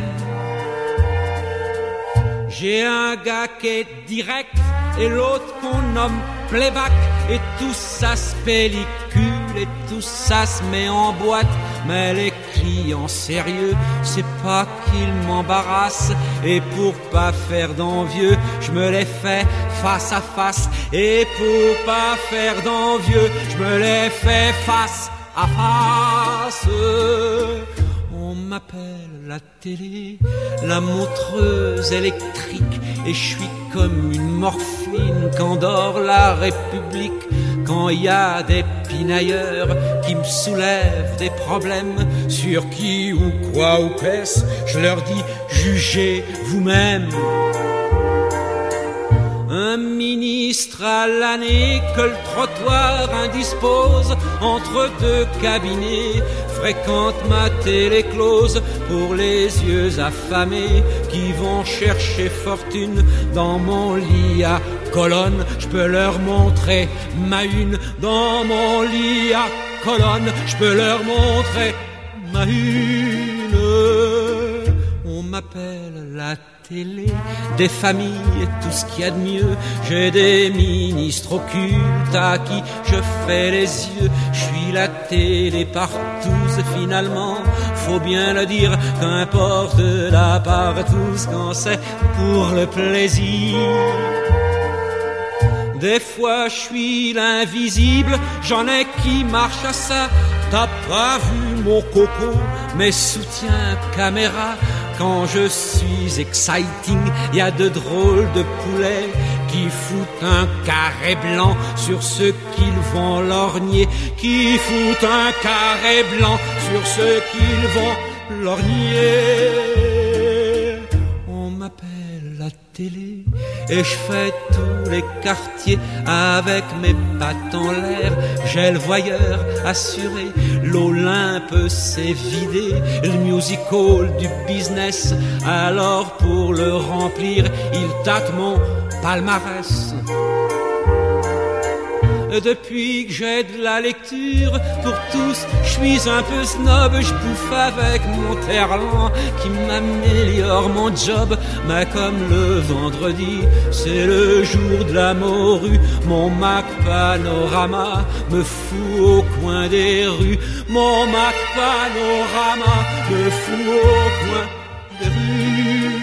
J'ai un gars qui est direct et l'autre qu'on nomme playback, et tout ça se pellicule et tout ça se met en boîte. Mais les clients sérieux, c'est pas qu'ils m'embarrassent, et pour pas faire d'envieux, je me les fais face à face. Et pour pas faire d'envieux, je me les fais face à face. On m'appelle la télé, la montreuse électrique, et je suis comme une morphine qu'endort la République. Quand il y a des pinailleurs qui me soulèvent des problèmes, sur qui ou quoi ou qu'est-ce, je leur dis jugez vous-même. Un ministre à l'année que le trottoir indispose entre deux cabinets fréquente ma télé close pour les yeux affamés qui vont chercher fortune dans mon lit à colonne. Je peux leur montrer ma une dans mon lit à colonne. Je peux leur montrer ma une. On m'appelle la télé des familles et tout ce qu'il y a de mieux. J'ai des ministres occultes à qui je fais les yeux. Je suis la télé partout et finalement, faut bien le dire, qu'importe la partout quand c'est pour le plaisir. Des fois je suis l'invisible, j'en ai qui marchent à ça. T'as pas vu mon coco, mes soutiens caméra. Quand je suis exciting, y a de drôles de poulets qui foutent un carré blanc sur ceux qu'ils vont lorgner, qui foutent un carré blanc sur ceux qu'ils vont lorgner. On m'appelle la télé et je fais tous les quartiers avec mes pattes en l'air. J'ai le voyeur assuré, l'Olympe s'est vidé, le music hall du business. Alors pour le remplir, il tâte mon palmarès. Depuis que j'ai de la lecture pour tous, je suis un peu snob, je bouffe avec mon terlan qui m'améliore mon job. Mais comme le vendredi, c'est le jour de la morue, mon Mac Panorama me fout au coin des rues. Mon Mac Panorama me fout au coin des rues.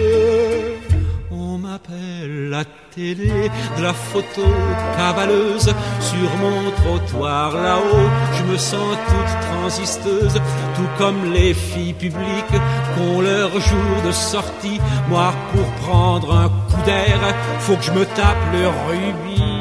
On m'appelle la télé de la photo cavaleuse sur mon trottoir là-haut. Je me sens toute transisteuse, tout comme les filles publiques qu'ont leur jour de sortie. Moi, pour prendre un coup d'air, faut que je me tape le rubis.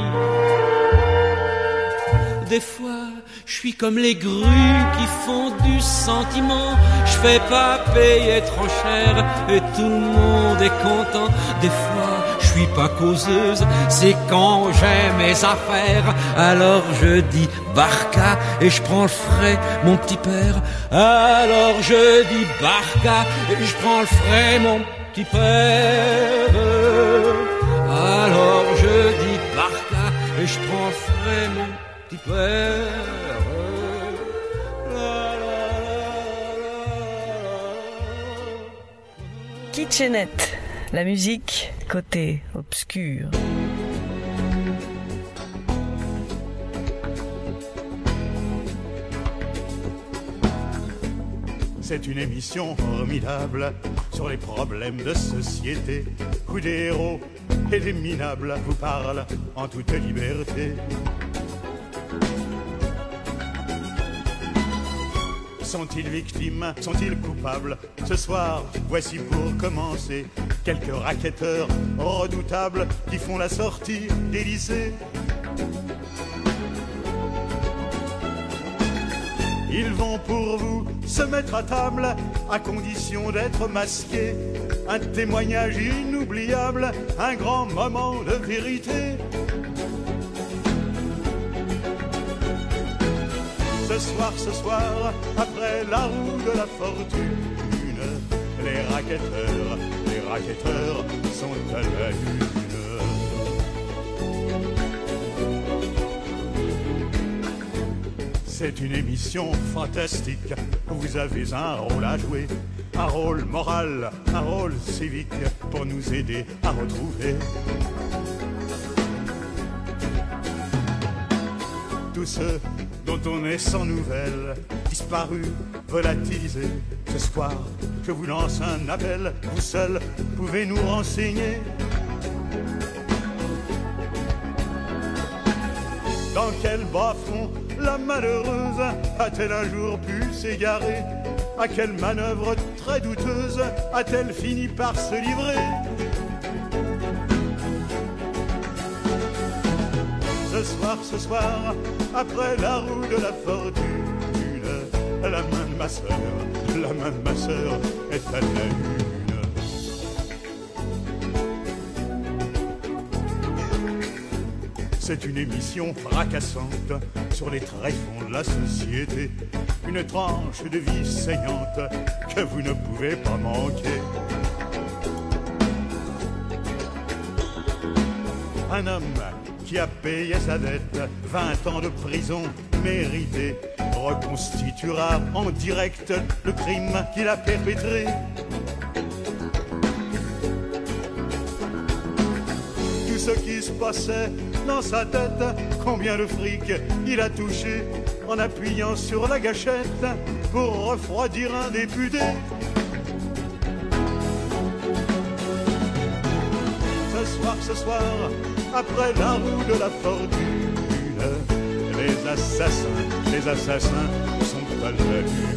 Des fois, je suis comme les grues qui font du sentiment. Je fais pas payer trop cher et tout le monde est content. Des fois, je suis pas causeuse, c'est quand j'ai mes affaires. Alors je dis barca et je prends le frais, mon petit père. Alors je dis barca et je prends le frais, mon petit père. Alors je dis barca et je prends le frais, mon petit père. Kitchenette, la musique côté obscur. C'est une émission formidable sur les problèmes de société où des héros et des minables vous parlent en toute liberté. Sont-ils victimes? Sont-ils coupables? Ce soir, voici pour commencer quelques racketteurs redoutables qui font la sortie des lycées. Ils vont pour vous se mettre à table à condition d'être masqués. Un témoignage inoubliable, un grand moment de vérité. Ce soir, ce soir, après la roue de la fortune, les racketteurs, les racketteurs sont à la lune. C'est une émission fantastique, vous avez un rôle à jouer, un rôle moral, un rôle civique, pour nous aider à retrouver tous ceux dont on est sans nouvelles, disparus, volatilisés. Ce soir, je vous lance un appel, vous seuls pouvez nous renseigner. Dans quel bas-fond la malheureuse a-t-elle un jour pu s'égarer? À quelle manœuvre très douteuse a-t-elle fini par se livrer? Ce soir, ce soir, après la roue de la fortune, la main de ma sœur, la main de ma sœur est à la lune. C'est une émission fracassante sur les tréfonds de la société, une tranche de vie saignante que vous ne pouvez pas manquer. Un homme qui a payé sa dette, vingt ans de prison méritée, reconstituera en direct le crime qu'il a perpétré. Tout ce qui se passait dans sa tête, combien de fric il a touché en appuyant sur la gâchette pour refroidir un député. Ce soir, ce soir, après la roue de la fortune, les assassins, les assassins sont à la lune.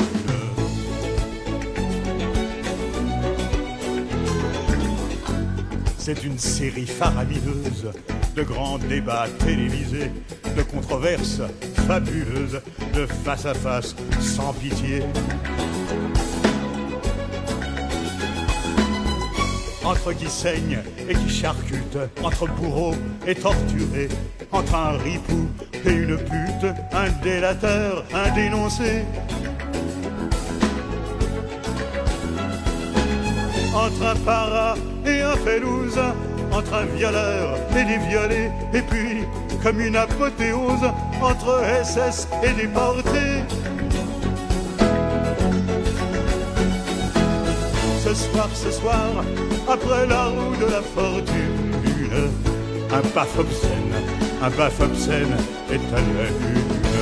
C'est une série faramineuse de grands débats télévisés, de controverses fabuleuses, de face à face sans pitié. Entre qui saigne et qui charcute, entre bourreau et torturé, entre un ripou et une pute, un délateur, un dénoncé. Entre un para et un félouse, entre un violeur et des violés, et puis, comme une apothéose, entre S S et déportés. Ce soir, ce soir, après la roue de la fortune, un paf obscène, un paf obscène est à la lune.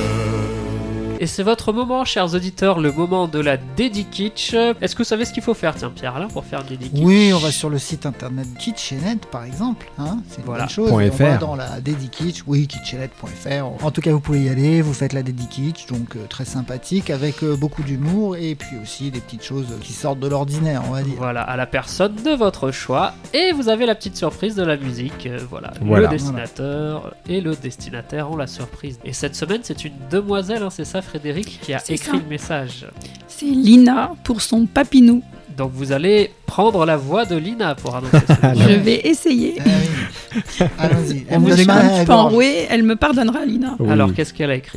Et c'est votre moment, chers auditeurs, le moment de la Dédikitsch. Est-ce que vous savez ce qu'il faut faire, tiens, Pierre, là, pour faire une Dédikitsch? Oui, on va sur le site internet Kitchenet, par exemple. Hein, c'est une voilà. bonne chose. On va dans la Dédikitsch, oui, kitchenet point f r. En tout cas, vous pouvez y aller, vous faites la Dédikitsch, donc euh, très sympathique, avec euh, beaucoup d'humour, et puis aussi des petites choses qui sortent de l'ordinaire, on va dire. Voilà, à la personne de votre choix. Et vous avez la petite surprise de la musique. Euh, voilà. voilà, le destinateur voilà. et le destinataire ont la surprise. Et cette semaine, c'est une demoiselle, hein, c'est ça, Frédéric, qui a c'est écrit ça. le message. C'est Lina pour son papinou. Donc vous allez prendre la voix de Lina pour annoncer ce Je vais essayer. Ah oui. Allons-y. Elle me je peux enrouer, elle me pardonnera, Lina. Oui. Alors qu'est-ce qu'elle a écrit?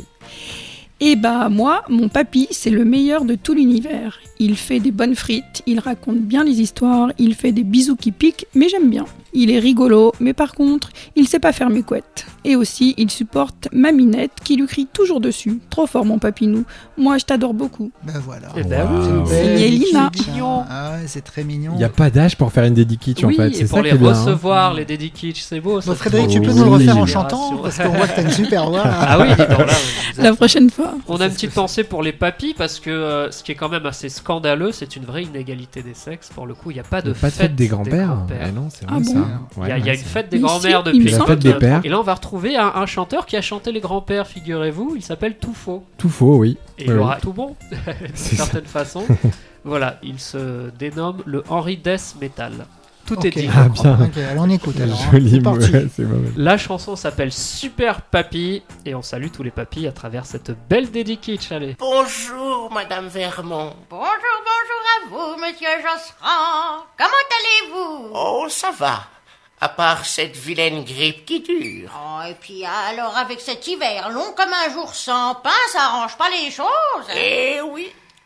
Eh bah moi, mon papy, c'est le meilleur de tout l'univers. Il fait des bonnes frites, il raconte bien les histoires, il fait des bisous qui piquent, mais j'aime bien. Il est rigolo, mais par contre, il sait pas faire mes couettes. Et aussi, il supporte ma minette qui lui crie toujours dessus. Trop fort mon papinou. Moi, je t'adore beaucoup. Ben voilà. Eh ben wow. oui, c'est Lina. mignon. Ah ouais, c'est très mignon. Il n'y a pas d'âge pour faire une Dédikitsch oui, en fait. Et c'est pour ça les qui est bien, recevoir, hein. les Dédikitsch, c'est beau. Bon, Frédéric, tu peux nous le refaire en chantant parce qu'on voit que t'as une super voix. Là. Ah oui, dis donc, là, la prochaine fois. On a une petite pensée pour les papis parce que euh, ce qui est quand même assez scandaleux, c'est une vraie inégalité des sexes. Pour le coup, il n'y a pas de pas de fête fête des grands-pères. grands-pères. Ah non, c'est Ah vrai bon ça. Il Ouais, y a, il y a ouais, une c'est- fête des Mais grands-mères si, il depuis me la fête des pères. Et là, on va retrouver un, un chanteur qui a chanté les grands-pères, figurez-vous. Il s'appelle Tout Faux. Tout faux, oui. Et Ouais, il ouais. aura tout bon, d'une C'est ça. certaine façon. Voilà, il se dénomme le Henry Death Metal. Tout Ok. est dit. Ah, je crois. bien. Ok, allez, on écoute alors. hein. Joli C'est mot, parti. ouais, c'est mauvais. La chanson s'appelle Super Papy et on salue tous les papys à travers cette belle Dédikitsch. Allez. Bonjour, Madame Vermont. Bonjour, bonjour à vous, monsieur Josserand. Comment allez-vous? Oh, ça va. À part cette vilaine grippe qui dure. Oh, et puis alors, avec cet hiver long comme un jour sans pain, ça arrange pas les choses. Eh oui.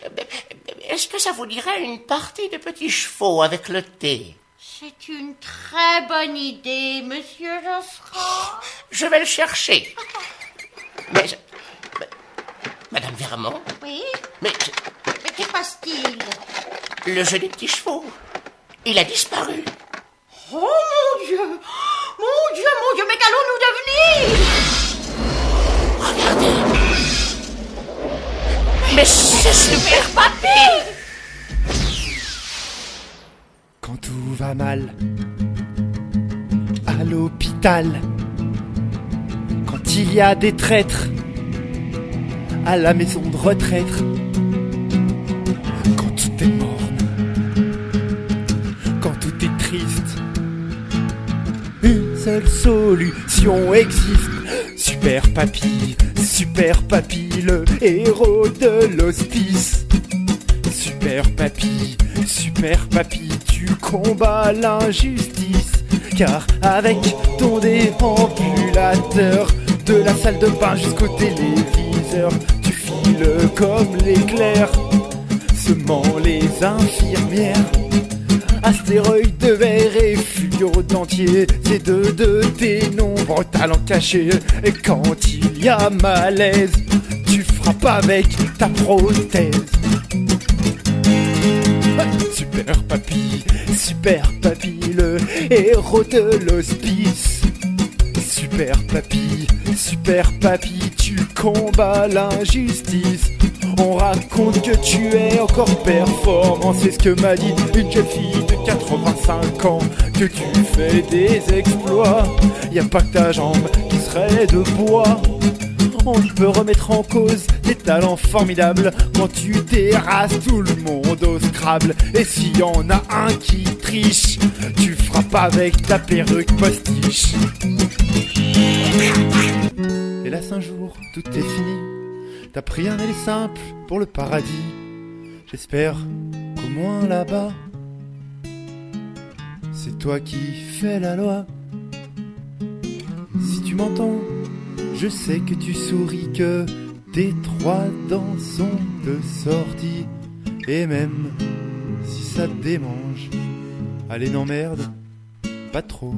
Est-ce que ça vous dirait une partie de petits chevaux avec le thé? C'est une très bonne idée, monsieur Josserand. Je vais le chercher. Mais... Vermont? Oui. Mais Mais que passe-t-il? le jeu des petits chevaux, il a disparu. Oh mon Dieu! Mon Dieu, mon Dieu, mais qu'allons-nous devenir? Regardez. Mais c'est Super Papy! Quand tout va mal à l'hôpital, quand il y a des traîtres à la maison de retraite, quand tout est morne, quand tout est triste, une seule solution existe. Super Papy, Super Papy, le héros de l'hospice. Super Papy, Super Papy, tu combats l'injustice. Car avec ton déambulateur, de la salle de bain jusqu'au téléviseur, tu files comme l'éclair, semant les infirmières. Astéroïdes de verre et fluo dentier, c'est deux de tes nombreux talents cachés. Et quand il y a malaise, tu frappes avec ta prothèse. Super Papy, Super Papy, le héros de l'hospice. Super Papy, Super Papy, tu combats l'injustice. On raconte que tu es encore performant, c'est ce que m'a dit une jeune fille de quatre-vingt-cinq ans, que tu fais des exploits. Y a pas que ta jambe qui serait de bois. On peut remettre en cause tes talents formidables quand tu terrasses tout le monde au Scrabble. Et s'il y en a un qui triche, tu frappes avec ta perruque postiche. Hélas un jour, tout est fini. T'as pris un aller simple pour le paradis. J'espère qu'au moins là-bas, c'est toi qui fais la loi. Si tu m'entends, je sais que tu souris, que tes trois dents sont de sortie. Et même si ça te démange, allez n'emmerde pas trop.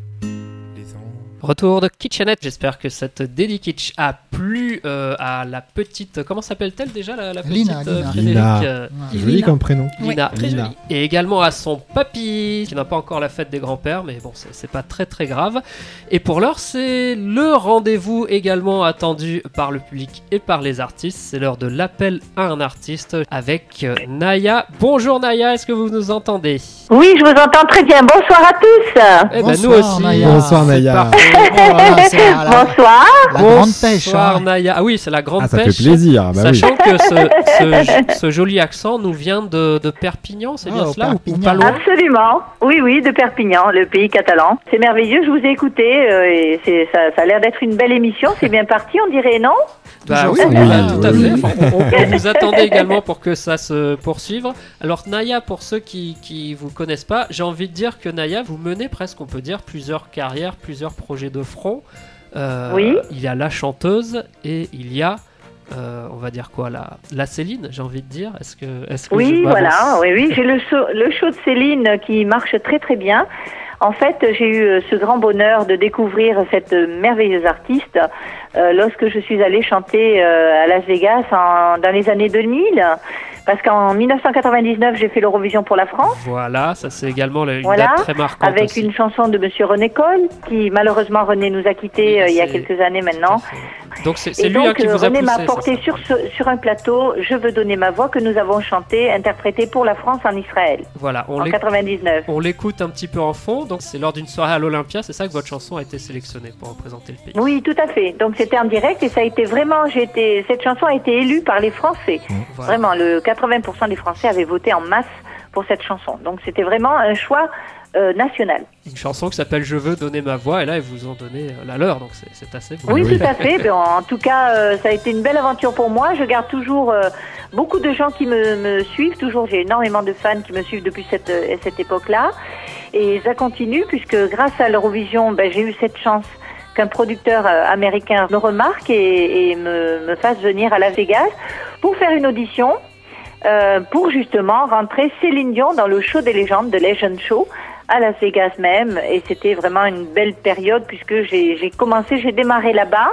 Retour de Kitchenette, j'espère que cette Daily Kitsch a plu euh, à la petite... Comment s'appelle-t-elle déjà la, la petite Lina, euh, Lina. Frédéric Lina. euh, Joli comme prénom. Lina, Oui. très Lina. jolie. Et également à son papy, qui n'a pas encore la fête des grands-pères, mais bon, c'est, c'est pas très très grave. Et pour l'heure, c'est le rendez-vous également attendu par le public et par les artistes. C'est l'heure de l'appel à un artiste avec euh, Naya. Bonjour Naya, est-ce que vous nous entendez? Oui, je vous entends très bien. Bonsoir à tous. Eh ben nous aussi. Naya. Bonsoir Naya. Voilà, c'est la, la- Bonsoir. la grande pêche. Bonsoir hein. Naya. Ah oui, c'est la grande Ah, ça pêche. fait plaisir. Bah oui. Sachant que ce, ce, ce joli accent nous vient de, de Perpignan, c'est Ah, bien au cela ou- ou Perpignan. pas loin? Absolument. Oui, oui, de Perpignan, le pays catalan. C'est merveilleux. Je vous ai écouté euh, et c'est, ça, ça a l'air d'être une belle émission. C'est bien parti, on dirait, non? Bah oui, Toujours bah, ça. tout à Oui. fait. Enfin, on, on- on vous attendait également pour que ça se poursuive. Alors Naya, pour ceux qui qui vous connaissent pas, j'ai envie de dire que Naya, vous menez presque, on peut dire, plusieurs carrières, plusieurs projets de front. Euh, Oui. Il y a la chanteuse et il y a, euh, on va dire quoi, la, la Céline, j'ai envie de dire. Est-ce que, est-ce que Oui, je voilà. m'avance? Oui, oui. J'ai le show, le show de Céline qui marche très très bien. En fait, j'ai eu euh, ce grand bonheur de découvrir cette euh, merveilleuse artiste euh, lorsque je suis allée chanter euh, à Las Vegas en, dans les années deux mille. Parce qu'en dix-neuf cent quatre-vingt-dix-neuf, j'ai fait l'Eurovision pour la France. Voilà, ça c'est également une Voilà, date très marquante avec aussi. une chanson de Monsieur René Coll, qui malheureusement René nous a quittés Oui, euh, il y a c'est- quelques années maintenant. Donc c'est, c'est Et lui hein, donc qui euh, vous a René poussé. m'a c'est porté ça. sur, ce- sur un plateau Je veux donner ma voix que nous avons chanté, interprété pour la France en Israël Voilà, on en l'éc- quatre-vingt-dix-neuf. On l'écoute un petit peu en fond, donc c'est lors d'une soirée à l'Olympia, c'est ça que votre chanson a été sélectionnée pour représenter le pays. Oui, tout à fait. Donc c'était en direct et ça a été vraiment, j'ai été, cette chanson a été élue par les Français. Voilà. Vraiment, le quatre-vingts pour cent des Français avaient voté en masse pour cette chanson. Donc c'était vraiment un choix euh, national. Une chanson qui s'appelle Je veux donner ma voix, et là ils vous ont donné euh, la leur, donc c'est, c'est assez beau. Oui, tout à fait. Ben, en tout cas, euh, ça a été une belle aventure pour moi. Je garde toujours euh, beaucoup de gens qui me, me suivent. Toujours, j'ai énormément de fans qui me suivent depuis cette, euh, cette époque-là. Et ça continue puisque grâce à l'Eurovision, ben, j'ai eu cette chance qu'un producteur euh, américain me remarque et, et me, me fasse venir à Las Vegas pour faire une audition. Euh, pour justement rentrer Céline Dion dans le show des légendes, de Legend Show, à Las Vegas même. Et c'était vraiment une belle période puisque j'ai, j'ai commencé, j'ai démarré là-bas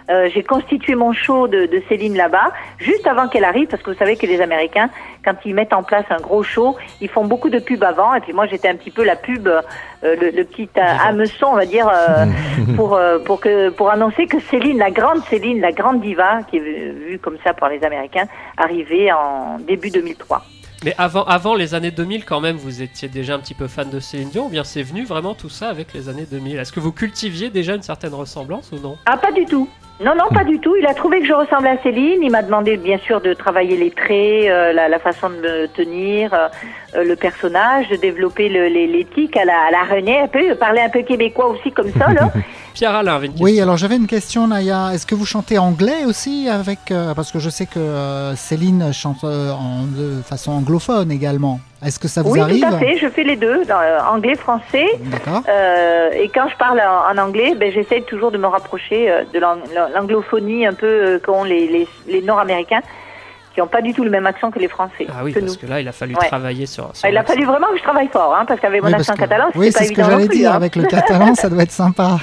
Euh, j'ai constitué mon show de, de Céline là-bas, juste avant qu'elle arrive, parce que vous savez que les Américains, quand ils mettent en place un gros show, ils font beaucoup de pubs avant, et puis moi j'étais un petit peu la pub, euh, le, le petit euh, hameçon, on va dire, euh, pour euh, pour que pour annoncer que Céline, la grande Céline, la grande diva, qui est vue comme ça par les Américains, arrivait en début deux mille trois. Mais avant, avant les années deux mille, quand même, vous étiez déjà un petit peu fan de Céline Dion, ou bien c'est venu vraiment tout ça avec les années deux mille? Est-ce que vous cultiviez déjà une certaine ressemblance ou non? Ah, pas du tout. Non, non, pas du tout. Il a trouvé que je ressemblais à Céline. Il m'a demandé, bien sûr, de travailler les traits, euh, la, la façon de me tenir, euh, le personnage, de développer le, les, les tics à la, à la René, un peu, de parler un peu québécois aussi, comme ça, là. Pierre Alain avait une question. Oui, alors j'avais une question, Naya. Est-ce que vous chantez anglais aussi avec euh, parce que je sais que euh, Céline chante euh, en, de façon anglophone également. Est-ce que ça vous oui, arrive? Oui, tout à fait. Je fais les deux, dans, euh, anglais, français. D'accord. Euh, et quand je parle en, en anglais, ben, j'essaie toujours de me rapprocher euh, de l'ang- l'anglophonie un peu euh, qu'ont les, les, les Nord-Américains, qui n'ont pas du tout le même accent que les Français. Ah oui, que parce nous. que là, il a fallu Ouais. travailler sur, sur Il a l'accent. fallu vraiment que je travaille fort, hein, parce qu'avec mon Oui, accent parce que- catalan, c'était Oui, pas c'est ce que évident non j'allais plus. dire. hein. Avec le catalan, ça doit être sympa.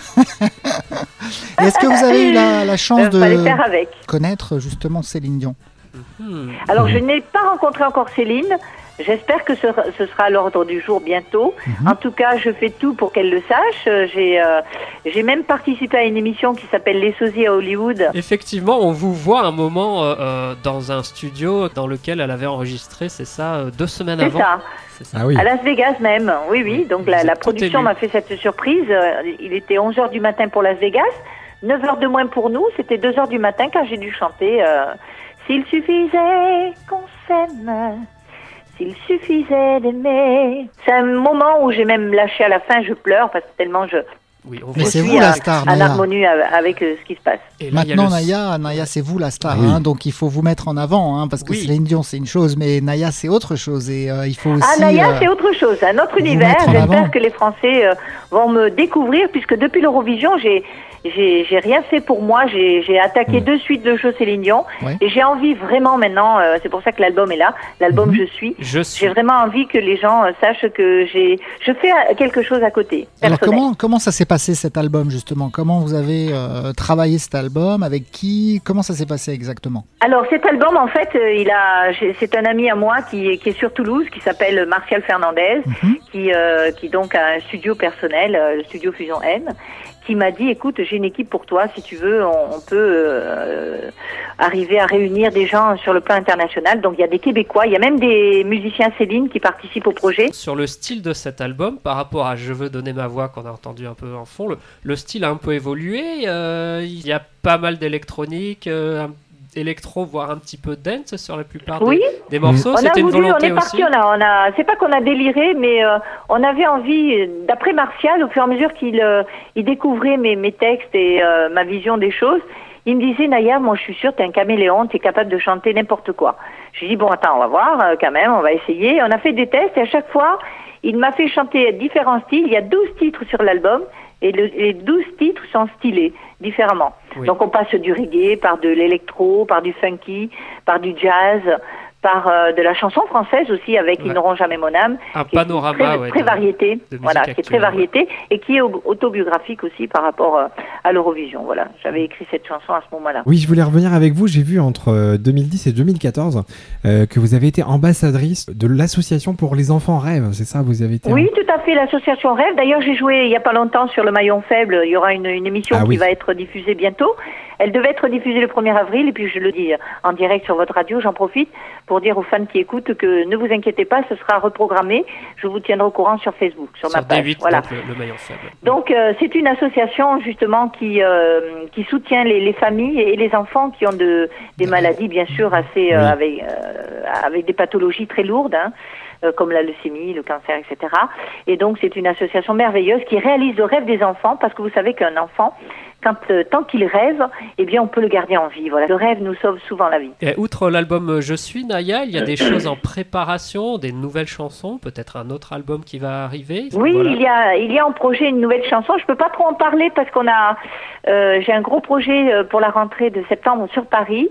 Et est-ce que vous avez eu la, la chance Euh, fallait faire de avec. connaître justement Céline Dion? Hmm. Alors, je n'ai pas rencontré encore Céline. J'espère que ce, ce sera à l'ordre du jour bientôt. Mhm. En tout cas, je fais tout pour qu'elle le sache. Euh, J'ai euh, j'ai même participé à une émission qui s'appelle Les Sosies à Hollywood. Effectivement, on vous voit un moment euh, euh, dans un studio dans lequel elle avait enregistré, c'est ça, euh, deux semaines C'est avant. ça. C'est ça. Ah oui. À Las Vegas même. Oui, oui. Donc, la, Vous la êtes tout production élu. m'a fait cette surprise. Euh, Il était onze heures du matin pour Las Vegas. neuf heures de moins pour nous. C'était deux heures du matin quand j'ai dû chanter euh, S'il suffisait qu'on s'aime. S'il suffisait d'aimer. C'est un moment où j'ai même lâché à la fin, je pleure parce que tellement je, Oui, on Mais voit c'est je vous suis la en- star, en Naya. harmonie avec, avec, euh, ce qui se passe. Et là, il y a Maintenant, le- Naya, Naya, c'est vous la star, Oui. hein, donc il faut vous mettre en avant, hein, parce que Oui. Céline Dion, c'est une chose, mais Naya, c'est autre chose, et euh, il faut aussi... Ah, Naya, euh, c'est autre chose, un autre vous univers. mettre en avant. J'espère que les Français euh, vont me découvrir, puisque depuis l'Eurovision, j'ai j'ai j'ai rien fait pour moi. J'ai j'ai attaqué Mm. deux suites de show Céline Dion, Ouais. et j'ai envie vraiment maintenant. euh, c'est pour ça que l'album est là. L'album Mhm. Je suis. Je suis. J'ai vraiment envie que les gens euh, sachent que j'ai je fais euh, quelque chose à côté. Alors personnel. comment, comment ça s'est passé cet album justement? Comment vous avez euh, travaillé cet album? Avec qui? Comment ça s'est passé exactement? Alors cet album, en fait, euh, il a, j'ai- c'est un ami à moi qui, qui est sur Toulouse, qui s'appelle Martial Fernandez, Mhm. qui, euh, qui donc a un studio personnel, euh, le studio Fusion M, qui m'a dit, écoute, j'ai une équipe pour toi, si tu veux, on, on peut euh, arriver à réunir des gens sur le plan international. Donc il y a des Québécois, il y a même des musiciens Céline qui participent au projet. Sur le style de cet album, par rapport à Je veux donner ma voix qu'on a entendu un peu en fond, le, le style a un peu évolué. euh, Il y a pas mal d'électronique, euh, un- électro, voire un petit peu dance sur la plupart des, Oui. des morceaux. On a C'était une voulu, on volonté est parti, aussi. on a, on a, c'est pas qu'on a déliré, mais euh, on avait envie, d'après Martial, au fur et à mesure qu'il euh, il découvrait mes, mes textes et euh, ma vision des choses, il me disait, Naya, moi je suis sûre, t'es un caméléon, t'es capable de chanter n'importe quoi. Je lui dis, bon, attends, on va voir euh, quand même, on va essayer. On a fait des tests et à chaque fois, il m'a fait chanter différents styles. Il y a douze titres sur l'album et le- les douze titres sont stylés différemment. Oui. Donc on passe du reggae, par de l'électro, par du funky, par du jazz, par euh, de la chanson française aussi avec Ouais. Ils n'auront jamais mon âme, Un qui est panorama, très, ouais, très de- variété, de musique voilà, qui est très actuelle, variété et qui est au- autobiographique aussi par rapport euh, à l'Eurovision. Voilà, j'avais écrit cette chanson à ce moment-là. Oui, je voulais revenir avec vous. J'ai vu entre euh, deux mille dix et deux mille quatorze euh, que vous avez été ambassadrice de l'association pour les enfants rêves. C'est ça, vous avez été. Oui, tout à fait, l'association Rêve. D'ailleurs, j'ai joué il n'y a pas longtemps sur le maillon faible. Il y aura une, une émission Ah qui oui. va être diffusée bientôt. Elle devait être diffusée le premier avril et puis je le dis en direct sur votre radio. J'en profite pour dire aux fans qui écoutent que ne vous inquiétez pas, ce sera reprogrammé. Je vous tiendrai au courant sur Facebook, sur, ma Sur D page. huit, Voilà. donc le, le maillon faible. Donc euh, c'est une association justement qui euh, qui soutient les, les familles et les enfants qui ont de des maladies bien sûr assez euh, Oui. avec euh, avec des pathologies très lourdes. Hein, euh, comme la leucémie, le cancer, et cetera. Et donc c'est une association merveilleuse qui réalise le rêve des enfants parce que vous savez qu'un enfant, quand euh, tant qu'il rêve, eh bien on peut le garder en vie. Voilà, le rêve nous sauve souvent la vie. Et outre l'album Je suis, Naya, il y a des choses en préparation, des nouvelles chansons, peut-être un autre album qui va arriver. Oui, Voilà. il y a il y a en projet une nouvelle chanson. Je peux pas trop en parler parce qu'on a euh, j'ai un gros projet euh, pour la rentrée de septembre sur Paris.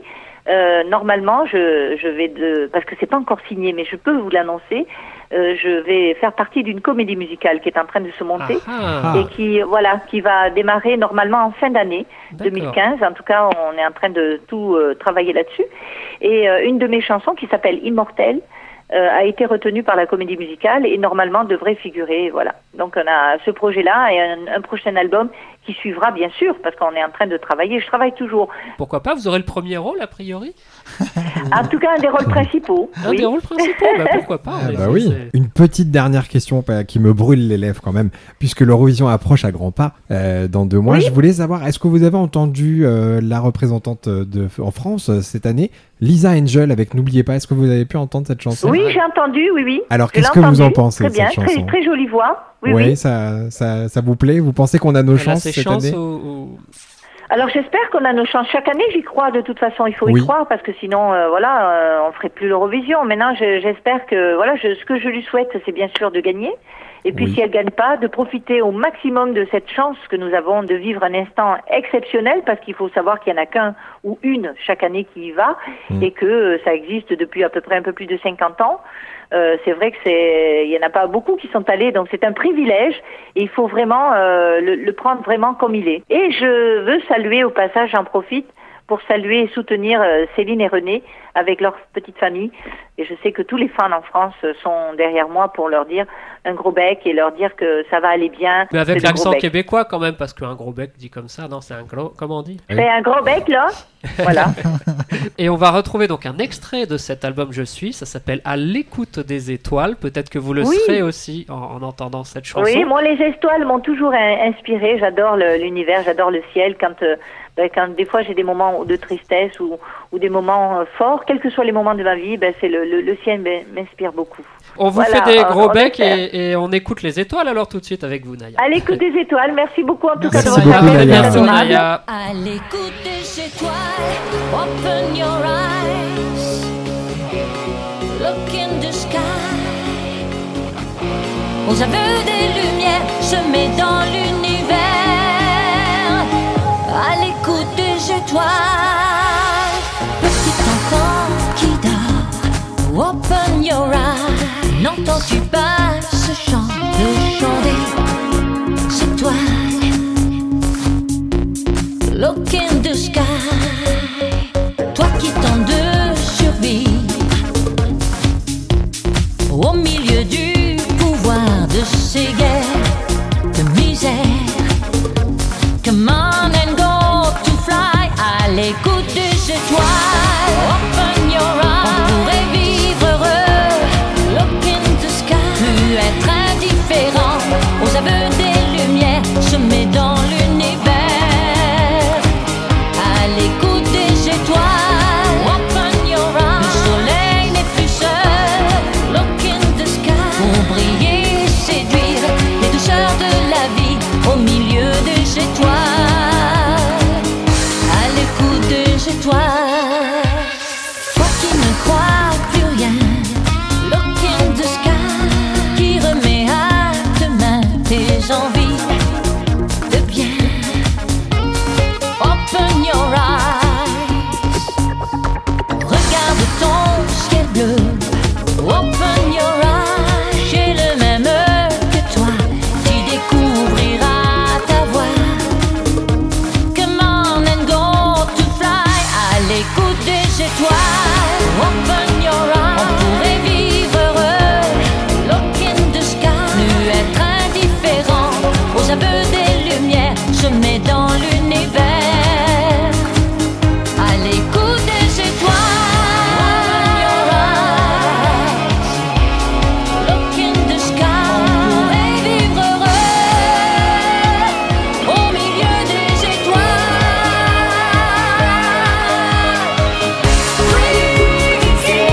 euh, normalement, je, je vais de, parce que c'est pas encore signé, mais je peux vous l'annoncer. Euh, je vais faire partie d'une comédie musicale qui est en train de se monter Ah. et qui, voilà, qui va démarrer normalement en fin d'année D'accord. deux mille quinze. En tout cas, on est en train de tout euh, travailler là-dessus. Et euh, une de mes chansons qui s'appelle Immortel euh, a été retenue par la comédie musicale et normalement devrait figurer. Voilà. Donc on a ce projet-là et un, un prochain album qui suivra bien sûr parce qu'on est en train de travailler. Je travaille toujours. Pourquoi pas, vous aurez le premier rôle a priori. En tout cas, un des rôles principaux. Un oui. des rôles principaux, bah, pourquoi pas. Ah en bah effet, oui. c'est- Une petite dernière question euh, qui me brûle les lèvres quand même, puisque l'Eurovision approche à grands pas euh, dans deux mois. Oui. Je voulais savoir, est-ce que vous avez entendu euh, la représentante de, en France euh, cette année, Lisa Angel avec N'oubliez pas. Est-ce que vous avez pu entendre cette chanson? Oui, j'ai entendu, oui, oui. Alors, Je qu'est-ce l'ai que vous en entendu. pensez Très de bien, cette très, chanson? très jolie voix. Oui, Oui, oui. Ça, ça, ça vous plaît? Vous pensez qu'on a nos Elle a chances ses cette chances année? ou- ou- Alors j'espère qu'on a nos chances. Chaque année, j'y crois de toute façon. Il faut Oui. y croire parce que sinon, euh, voilà, euh, on ferait plus l'Eurovision. Maintenant, je- j'espère que, voilà, je, ce que je lui souhaite, c'est bien sûr de gagner. Et puis, Oui. si elle gagne pas, de profiter au maximum de cette chance que nous avons de vivre un instant exceptionnel, parce qu'il faut savoir qu'il y en a qu'un ou une chaque année qui y va, Mm. et que euh, ça existe depuis à peu près un peu plus de cinquante ans. Euh, c'est vrai que c'est, il y en a pas beaucoup qui sont allés, donc c'est un privilège et il faut vraiment euh, le, le prendre vraiment comme il est. Et je veux saluer au passage, j'en profite pour saluer et soutenir euh, Céline et René avec leur petite famille. Et je sais que tous les fans en France sont derrière moi pour leur dire un gros bec et leur dire que ça va aller bien. Mais avec C'est le l'accent gros bec. québécois quand même, parce qu'un gros bec dit comme ça, non, c'est un gros, comment on dit? C'est un gros bec là. Voilà. Et on va retrouver donc un extrait de cet album Je suis, ça s'appelle À l'écoute des étoiles, peut-être que vous le Oui. serez aussi en, en entendant cette chanson. Oui, moi les étoiles m'ont toujours in- inspiré. J'adore le- l'univers, j'adore le ciel. Quand, euh, ben, quand des fois j'ai des moments de tristesse ou, ou des moments euh, forts, quels que soient les moments de ma vie, ben, c'est le, le, le ciel m'in- m'inspire beaucoup. On vous Voilà, fait des on- gros on becs espère. et, et on écoute les étoiles alors tout de suite avec vous, Naya. À l'écoute des étoiles, merci beaucoup en tout cas de Merci votre beaucoup, appel. Naya. c'est Bientôt, aimable. Naya. À l'écoute des étoiles, open your eyes, look in the sky. Aux aveux des lumières semées dans l'univers, à l'écoute des étoiles. Petit enfant qui dort, open your eyes. N'entends-tu pas ce chant de chanter? C'est toi. Look in the sky, toi qui tentes de survivre au milieu du pouvoir de ces guerres de misère. Come on and go to fly à l'écoute des étoiles. Open your eyes, on pourrait vivre heureux. Look in the sky, plus être indifférent aux aveux des lumières semées dans l'univers. À l'écoute des étoiles, open your eyes. Le soleil n'est plus seul. Look in the sky, pour briller et séduire les douceurs de la vie au milieu des étoiles. À l'écoute des étoiles, toi qui ne crois plus rien. Look in the sky, qui remet à demain tes envies de bien. Open your eyes, regarde ton ciel bleu. Open your eyes, j'ai le même que toi, tu découvriras ta voix. Come on and go to fly à l'écoute des étoiles. Open your eyes, on pourrait vivre heureux. Look in the sky, plus être indifférent aux aveux des lumières semées dans l'univers. À l'écoute des étoiles. Open your eyes, look in the sky. On pourrait vivre heureux au milieu des étoiles. Breathe in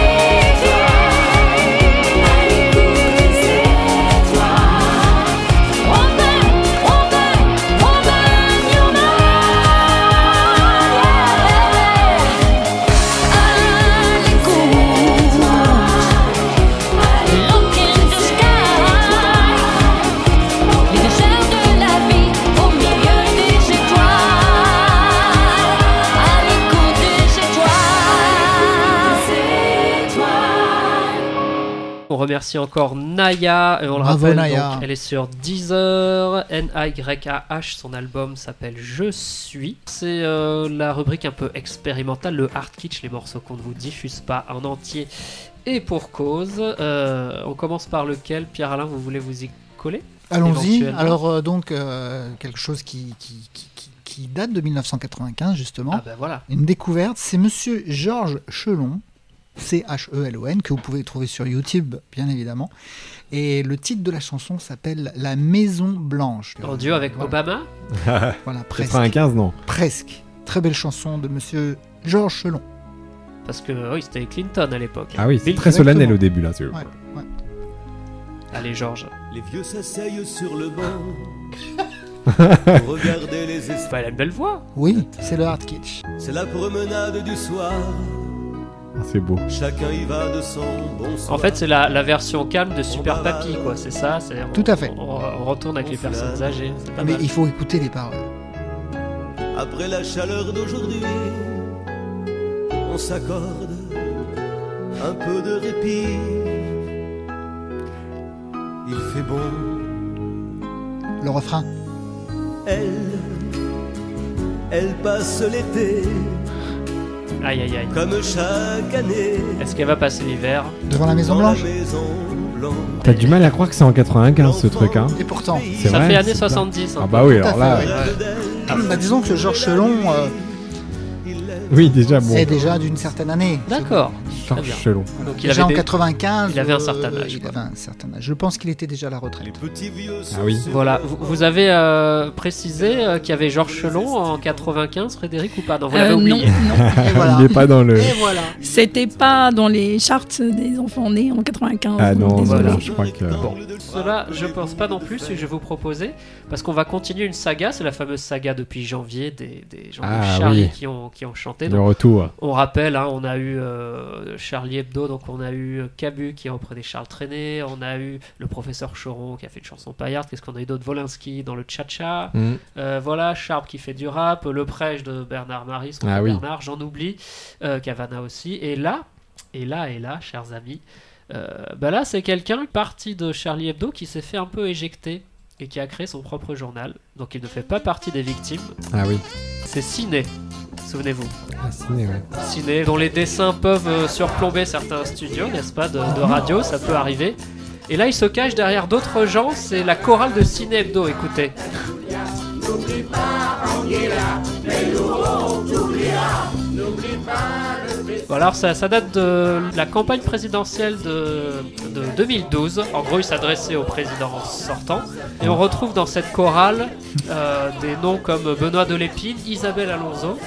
remercie encore Naya. Et on le Bravo, rappelle, Naya. donc, elle est sur Deezer. N A Y A H. Son album s'appelle Je suis. C'est euh, la rubrique un peu expérimentale, le hard kitsch, les morceaux qu'on ne vous diffuse pas en entier. Et pour cause. Euh, on commence par lequel, Pierre-Alain, vous voulez vous y coller? Allons-y. Alors, euh, donc, euh, quelque chose qui, qui, qui, qui, qui date de dix-neuf cent quatre-vingt-quinze, justement. Ah ben voilà. Une découverte, c'est monsieur Georges Chelon, C H E L O N, que vous pouvez trouver sur YouTube, bien évidemment. Et le titre de la chanson s'appelle La Maison Blanche. En duo avec voilà. Obama. Voilà, presque. quatre-vingt-quinze, non. Presque. Très belle chanson de monsieur Georges Chelon. Parce que oui, c'était Clinton à l'époque. Ah oui, c'est Bill très Clinton. solennel au début là. C'est... Ouais, ouais. Allez, Georges. Les vieux s'asseyent sur le banc pour regarder les esprits. Bah, elle a une belle voix. Oui, c'est le hard kitsch. C'est la promenade du soir. Ah, c'est beau. Chacun y va de son bon soir. En fait, c'est la, la version calme de Super Papy, quoi. C'est ça. C'est, on, Tout à fait. On, on retourne avec les personnes âgées. C'est pas Mais mal. il faut écouter les paroles. Après la chaleur d'aujourd'hui, on s'accorde un peu de répit. Il fait bon. Le refrain. Elle, elle passe l'été. Aïe aïe aïe. Comme chaque année. Est-ce qu'elle va passer l'hiver devant la Maison Blanche? T'as du mal à croire que c'est en quatre-vingt-quinze ce truc, hein. Et pourtant, c'est ça vrai, fait années c'est soixante-dix. pas... Hein. Ah bah oui, Tout à alors là. fait, Ouais. Ah, bah, disons que Georges Chelon euh, Oui, déjà bon. est déjà d'une certaine année. D'accord. Georges Chelon. Voilà. Donc, il déjà avait en des- quatre-vingt-quinze. il avait un euh, certain âge, Il quoi. avait un certain âge. Je pense qu'il était déjà à la retraite. Ah oui. Voilà. Vous, vous avez euh, précisé euh, qu'il y avait Georges Chelon en quatre-vingt-quinze, Frédéric, ou pas? Non, vous l'avez Euh, oublié. non, non. Et voilà. Il est pas dans le. Et voilà. C'était pas dans les charts des enfants nés en quatre-vingt-quinze. Ah non, désolé. non, non, je crois que. Bon, cela, je pense pas non plus, ce que je vais vous proposer, parce qu'on va continuer une saga, c'est la fameuse saga depuis janvier des, des gens Ah, de Charlie oui. qui, ont, qui ont chanté. Le Donc, retour. on rappelle, hein, on a eu euh, Charlie Hebdo, donc on a eu Cabu qui reprenait Charles Trenet, on a eu le professeur Choron qui a fait une chanson paillarde, qu'est-ce qu'on a eu d'autre? Volinsky dans le Cha-Cha, Mm. euh, voilà, Sharp qui fait du rap, le prêche de Bernard Marie, son Ah frère oui. Bernard, j'en oublie, euh, Cavana aussi, et là, et là, et là, chers amis, euh, bah là c'est quelqu'un parti de Charlie Hebdo qui s'est fait un peu éjecter et qui a créé son propre journal, donc il ne fait pas partie des victimes. Ah oui. C'est Ciné, souvenez-vous. Ah, ciné, ouais. Ciné, dont les dessins peuvent euh, surplomber certains studios, n'est-ce pas, de, de radio, ça peut arriver. Et là, il se cache derrière d'autres gens, c'est la chorale de Ciné Hebdo, écoutez. N'oublie pas Angela, mais nous on t'oubliera. N'oublie pas le Bon, alors ça, ça date de la campagne présidentielle de, de deux mille douze. En gros, il s'adressait au président sortant. Et on retrouve dans cette chorale euh, des noms comme Benoît Delépine, Isabelle Alonso,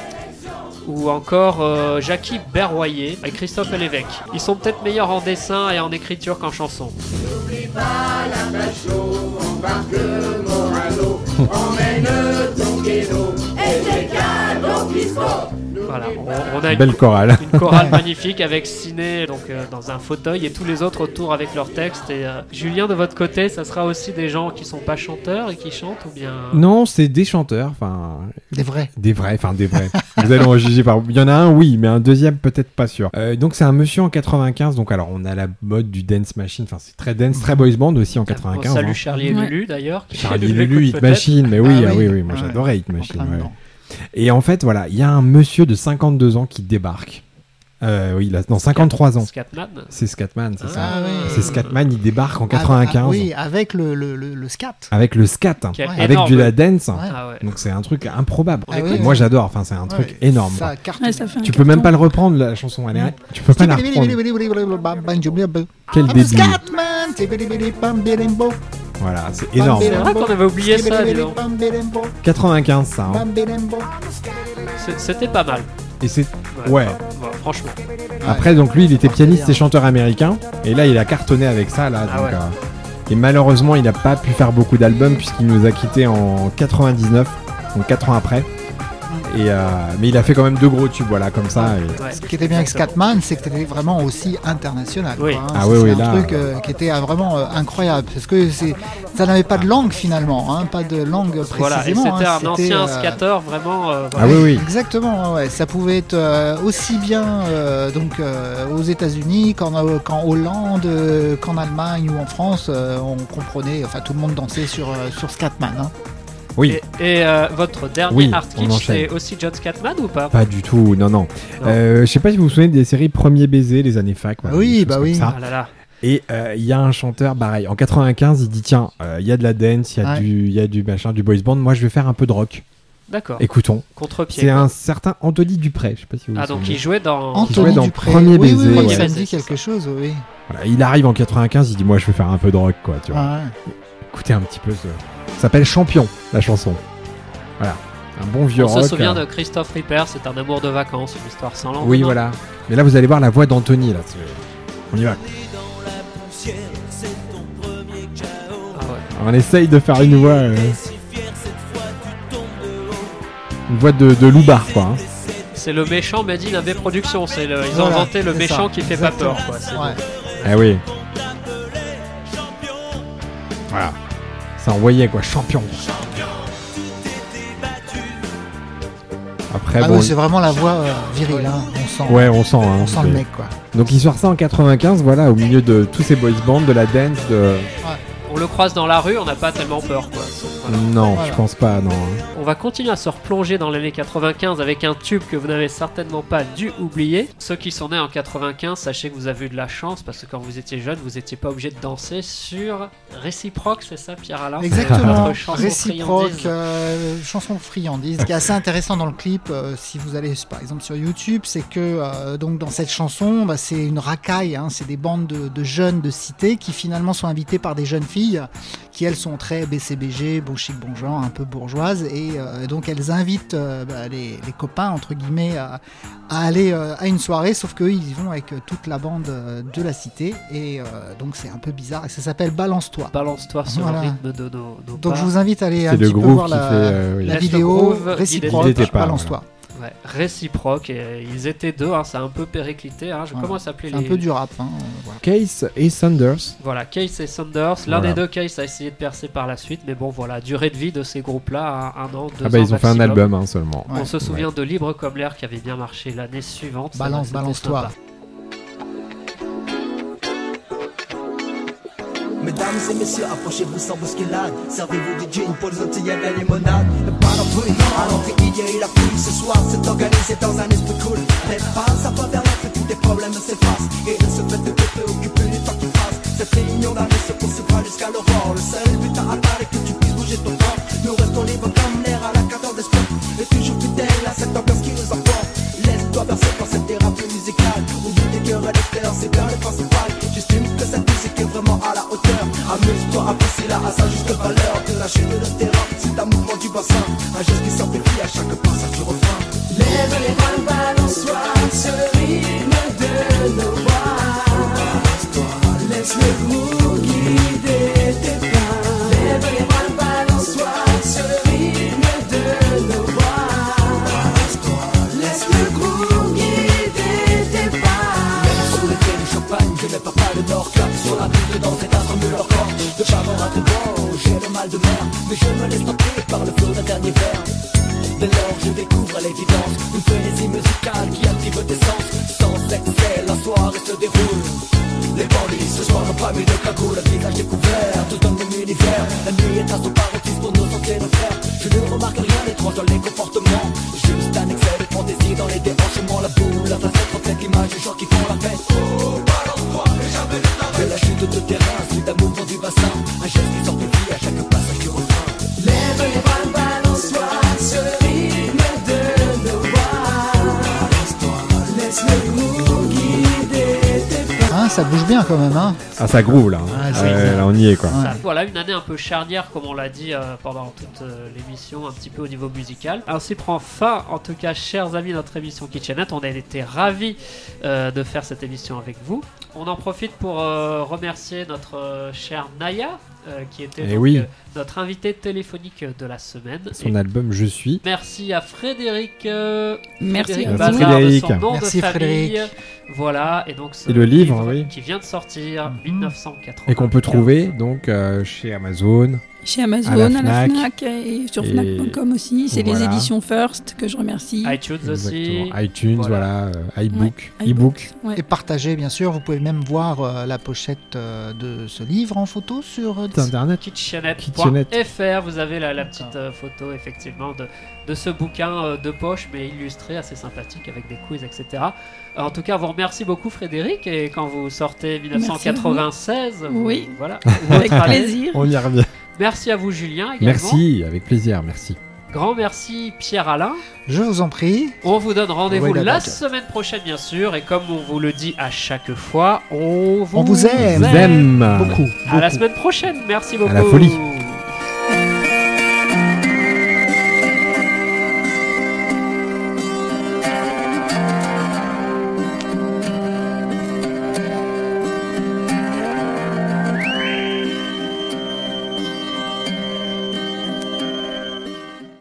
ou encore euh, Jackie Berroyer et Christophe Lévesque. Ils sont peut-être meilleurs en dessin et en écriture qu'en chanson. N'oublie pas la pêche l'eau, embarque Morano, emmène ton kéno et tes cadeaux fiscaux. Voilà, on, on a une, Belle chorale. une chorale magnifique avec Ciné donc, euh, dans un fauteuil et tous les autres autour avec leurs textes. Et euh, Julien, de votre côté, ça sera aussi des gens qui sont pas chanteurs et qui chantent ou bien... Non, c'est des chanteurs, enfin. Des vrais. Des vrais, enfin des vrais. Vous allez en juger par. Il y en a un, oui, mais un deuxième, peut-être pas sûr. Euh, donc c'est un monsieur en quatre-vingt-quinze. Donc alors on a la mode du dance machine. Enfin c'est très dance, très boys band aussi en quatre-vingt-quinze. On salue hein. Charlie et Lulu d'ailleurs. qui Charlie et nous Lulu, écoutent Hit peut-être. Machine, mais oui, Ah ah oui. oui, oui, moi Ouais. j'adorais Hit En Machine. plein ouais. dedans. Et en fait, voilà, il y a un monsieur de cinquante-deux ans qui débarque. Euh, oui, là, dans cinquante-trois ans. Scatman. C'est Scatman, c'est ça. Ah oui. C'est Scatman, il débarque en Ah, quatre-vingt-quinze. ah, oui, avec le, le, le, le scat. Avec le scat, Quel avec énorme. de la dance. Ouais. Ah ouais. Donc c'est un truc improbable. Ah oui, Moi oui. j'adore, enfin c'est un truc Ouais, énorme. Ça quoi. cartonne. Ouais, ça fait un Tu peux même carton. pas le reprendre la chanson, elle est... tu peux pas la reprendre. Quel I'm début. Scatman. Tibidi-bidi-bam-bidi-bo. Voilà, c'est énorme. C'est vrai qu'on avait oublié ça, dis donc. Tibidi-bidi-bam-bidi-bo. quatre-vingt-quinze ça. hein. Bam-bidi-bo. C'est- C'était pas mal. Et c'est Ouais. ouais. Bon, franchement. Après donc lui il était pianiste et chanteur américain et là il a cartonné avec ça là. Ah donc, ouais. euh, Et malheureusement il n'a pas pu faire beaucoup d'albums puisqu'il nous a quittés en quatre-vingt-dix-neuf, donc quatre ans après. Et, euh, mais il a fait quand même deux gros tubes, voilà, comme ça. Et... Ouais. Ce qui était bien avec Scatman, c'est que c'était vraiment aussi international. Oui. Quoi, hein. Ah c'est, oui, c'est oui, un là, truc euh, qui était euh, vraiment euh, incroyable parce que c'est, ça n'avait pas de langue finalement, hein, pas de langue précisément. Voilà, et c'était hein, un c'était, ancien euh, skater vraiment. Euh, Ah oui, oui. Exactement, ouais. Ça pouvait être euh, aussi bien euh, donc, euh, aux États-Unis qu'en, euh, qu'en Hollande, euh, qu'en Allemagne ou en France. Euh, on comprenait, enfin tout le monde dansait sur, euh, sur Scatman. Hein. Oui. Et, et euh, votre dernier Oui, Art on Kitsch, enchaîne. c'est aussi John Scatman ou pas? Pas du tout, non, non. Euh, je sais pas si vous vous souvenez des séries Premier Baiser, les années fac. Voilà, Oui, des choses bah comme oui. ça. Ah là là. Et il euh, y a un chanteur, pareil, en quatre-vingt-quinze, il dit tiens, il euh, y a de la dance, il y, Ouais. du- y a du machin, du boys band, moi je vais faire un peu de rock. D'accord. Écoutons. Contre-pied. C'est un certain Anthony Dupré, je sais pas si vous vous Ah, donc souvenez. il jouait dans. Anthony jouait dans Dupré. Premier Oui, Baiser, oui, oui, ouais. ça me C'est dit ça. quelque chose, oui. Voilà, il arrive en quatre-vingt-quinze, il dit moi je vais faire un peu de rock, quoi, tu vois. Ouais. Écoutez un petit peu ce. Ça s'appelle Champion, la chanson. Voilà. Un bon vieux On rock. se souvient euh. de Christophe Ripper, c'est un amour de vacances, une histoire sans lendemain. Oui, voilà. Mais là, vous allez voir la voix d'Anthony, là. c'est- On y va. Ah ouais. On essaye de faire une voix. euh, Une voix de, de loupard, quoi. hein. C'est le méchant made in A V Productions. C'est le- Ils ont Voilà, inventé le c'est méchant ça. qui fait Exactement. pas peur. Quoi. C'est Ouais. Ah oui. Voilà. Ça envoyait, quoi. Champion. Après, Ah bon. oui, c'est vraiment la voix euh, virile, hein. On sent. Ouais, on sent. Hein, on sent c'est- le mec, quoi. Donc, il sort ça en quatre-vingt-quinze, voilà, au milieu de tous ces boys bands, de la dance, de. On le croise dans la rue, on n'a pas tellement peur. Quoi. C'est- voilà. Non, Voilà. je pense pas, non. hein. On va continuer à se replonger dans l'année quatre-vingt-quinze avec un tube que vous n'avez certainement pas dû oublier. Ceux qui sont nés en quatre-vingt-quinze, sachez que vous avez eu de la chance parce que quand vous étiez jeune, vous n'étiez pas obligé de danser sur Réciproque, c'est ça, Pierre Alain? Exactement. Votre chanson Réciproque, friandise. euh, chanson friandise. Ce qui est assez intéressant dans le clip, euh, si vous allez par exemple sur YouTube, c'est que euh, donc dans cette chanson, bah, c'est une racaille, hein, c'est des bandes de, de jeunes de cité qui finalement sont invités par des jeunes filles qui elles sont très B C B G, bon chic, bon genre, un peu bourgeoises, et euh, donc elles invitent euh, bah, les, les copains entre guillemets à, à aller euh, à une soirée, sauf qu'eux ils y vont avec euh, toute la bande euh, de la cité, et euh, donc c'est un peu bizarre, et ça s'appelle Balance-toi. Balance-toi sur Voilà. le rythme de nos, nos Donc pas. je vous invite à aller C'est un le petit peu groove voir qui la, fait, euh, oui. la Laisse le vidéo groove, Réciproque, guider tes pas, Balance-toi. Ouais, Réciproque, et ils étaient deux, hein, c'est un peu périclité. Hein. Je Voilà. comment s'appelait C'est un les... peu du rap. Hein, voilà. Case et Sanders. Voilà, Case et Saunders. L'un Voilà. des deux, Case, a essayé de percer par la suite, mais bon, voilà, durée de vie de ces groupes-là, un, un an, deux Ah bah, ans ils ont fait un maximum. album hein, seulement. On Ouais. se souvient de Libre comme l'air qui avait bien marché l'année suivante. Ça, Balance, c'était balance-toi. sympa. Mesdames et messieurs, approchez-vous sans bousculade. Servez-vous du gin pour les autres, y'a de la limonade. Le panoplie, à l'entrée, il y a la pluie. Ce soir, c'est organisé dans un esprit cool. Mais pas, ça va vers que tous tes problèmes s'effacent. Et de ce fait de te préoccuper du temps qui passe. Cette réunion d'année se poursuivra jusqu'à l'aurore. Le seul but à atteindre est que tu puisses bouger ton corps. Nous restons libres comme l'air à la cadence des sports. Et toujours fidèles à cette ambiance qui nous emporte. Laisse-toi bercer par cette thérapie musicale. Oublie tes cœurs et l'expérience, c'est bien le principal. J'estime que cette musique est vraiment à la hauteur. Amuse-toi, apprécie-la à sa juste valeur. De la chute de terrain, c'est un mouvement du bassin. Un geste qui s'amplifie à chaque passage du refrain. Lève les bras, balance-toi, ce rythme de nos voix. Laisse le groove guider tes pas. Lève les bras, balance-toi, ce rythme de nos voix. Laisse le groove guider tes pas. Même sous l'effet du champagne, je n'ai pas pas de nord. Clap sur la piste dans cet instant de leur corps. De faveur à tout vent, j'ai le mal de mer. Mais je me laisse tenter par le flot d'un dernier verre. Dès lors je découvre à l'évidence une frénésie musicale qui active tes sens. Sans excès, la soirée se déroule. Les bandits ce soir n'ont pas mis de cagoule, le visage découvert, tout dans le même univers. La nuit est à son paroxysme pour nous sentir nos frères. Je ne remarque rien d'étrange dans les comportements. Juste un excès de fantaisie dans les déhanchements. La boule, la facette reflète l'image des gens qui font la fête. Oh, balance-toi, et jamais ne t'arrête. De la chute de terrain, suite à mouvement du bassin. Un geste qui s'amplifie à chaque passage du refrain. Lève les bras, balance-toi, ce rythme de nos voix. Laisse le groove guider tes pas. Hein, ça bouge bien quand même. Hein. Ah, ça groove là. hein. Ah, c'est Ouais, bien. là, on y est quoi. Ouais. Ça, voilà, une année un peu charnière, comme on l'a dit euh, pendant toute euh, l'émission, un petit peu au niveau musical. Ainsi prend fin, en tout cas, chers amis, notre émission Kitchenette. On a été ravis euh, de faire cette émission avec vous. On en profite pour euh, remercier notre euh, chère Naya, euh, qui était Eh donc, oui. euh, notre invité téléphonique de la semaine. Son Et album Je suis. merci à Frédéric. euh, Merci Frédéric à vous. Bazard Frédéric. de son nom Merci, de famille. Frédéric. Voilà, et donc ce Et le livre, oui. qui vient de sortir, dix-neuf cent quatre-vingt-quinze. Et qu'on peut trouver donc euh, chez Amazon. Chez Amazon, à la à la Fnac. Fnac, et sur Et Fnac point com aussi. C'est voilà. les éditions First que je remercie. iTunes aussi. Exactement. iTunes, voilà, euh, iBook, Ouais, e-book. Ouais. Et partagez, bien sûr. Vous pouvez même voir euh, la pochette euh, de ce livre en photo sur euh, Site internet. kitchenette Kitchenette. point F R, vous avez la, la petite euh, photo effectivement de, de ce bouquin euh, de poche mais illustré, assez sympathique avec des quiz, et cetera. Euh, En tout cas, vous remercie beaucoup Frédéric, et quand vous sortez dix-neuf cent quatre-vingt-seize, vous- Oui. voilà, Avec votre année. plaisir. On y revient. Merci à vous Julien également. Merci, avec plaisir, merci. Grand merci Pierre-Alain. Je vous en prie. On vous donne rendez-vous Oui, la la bague. semaine prochaine bien sûr, et comme on vous le dit à chaque fois, on vous, On vous aime. On vous aime. Beaucoup. À la beaucoup. semaine prochaine, merci beaucoup. À la folie.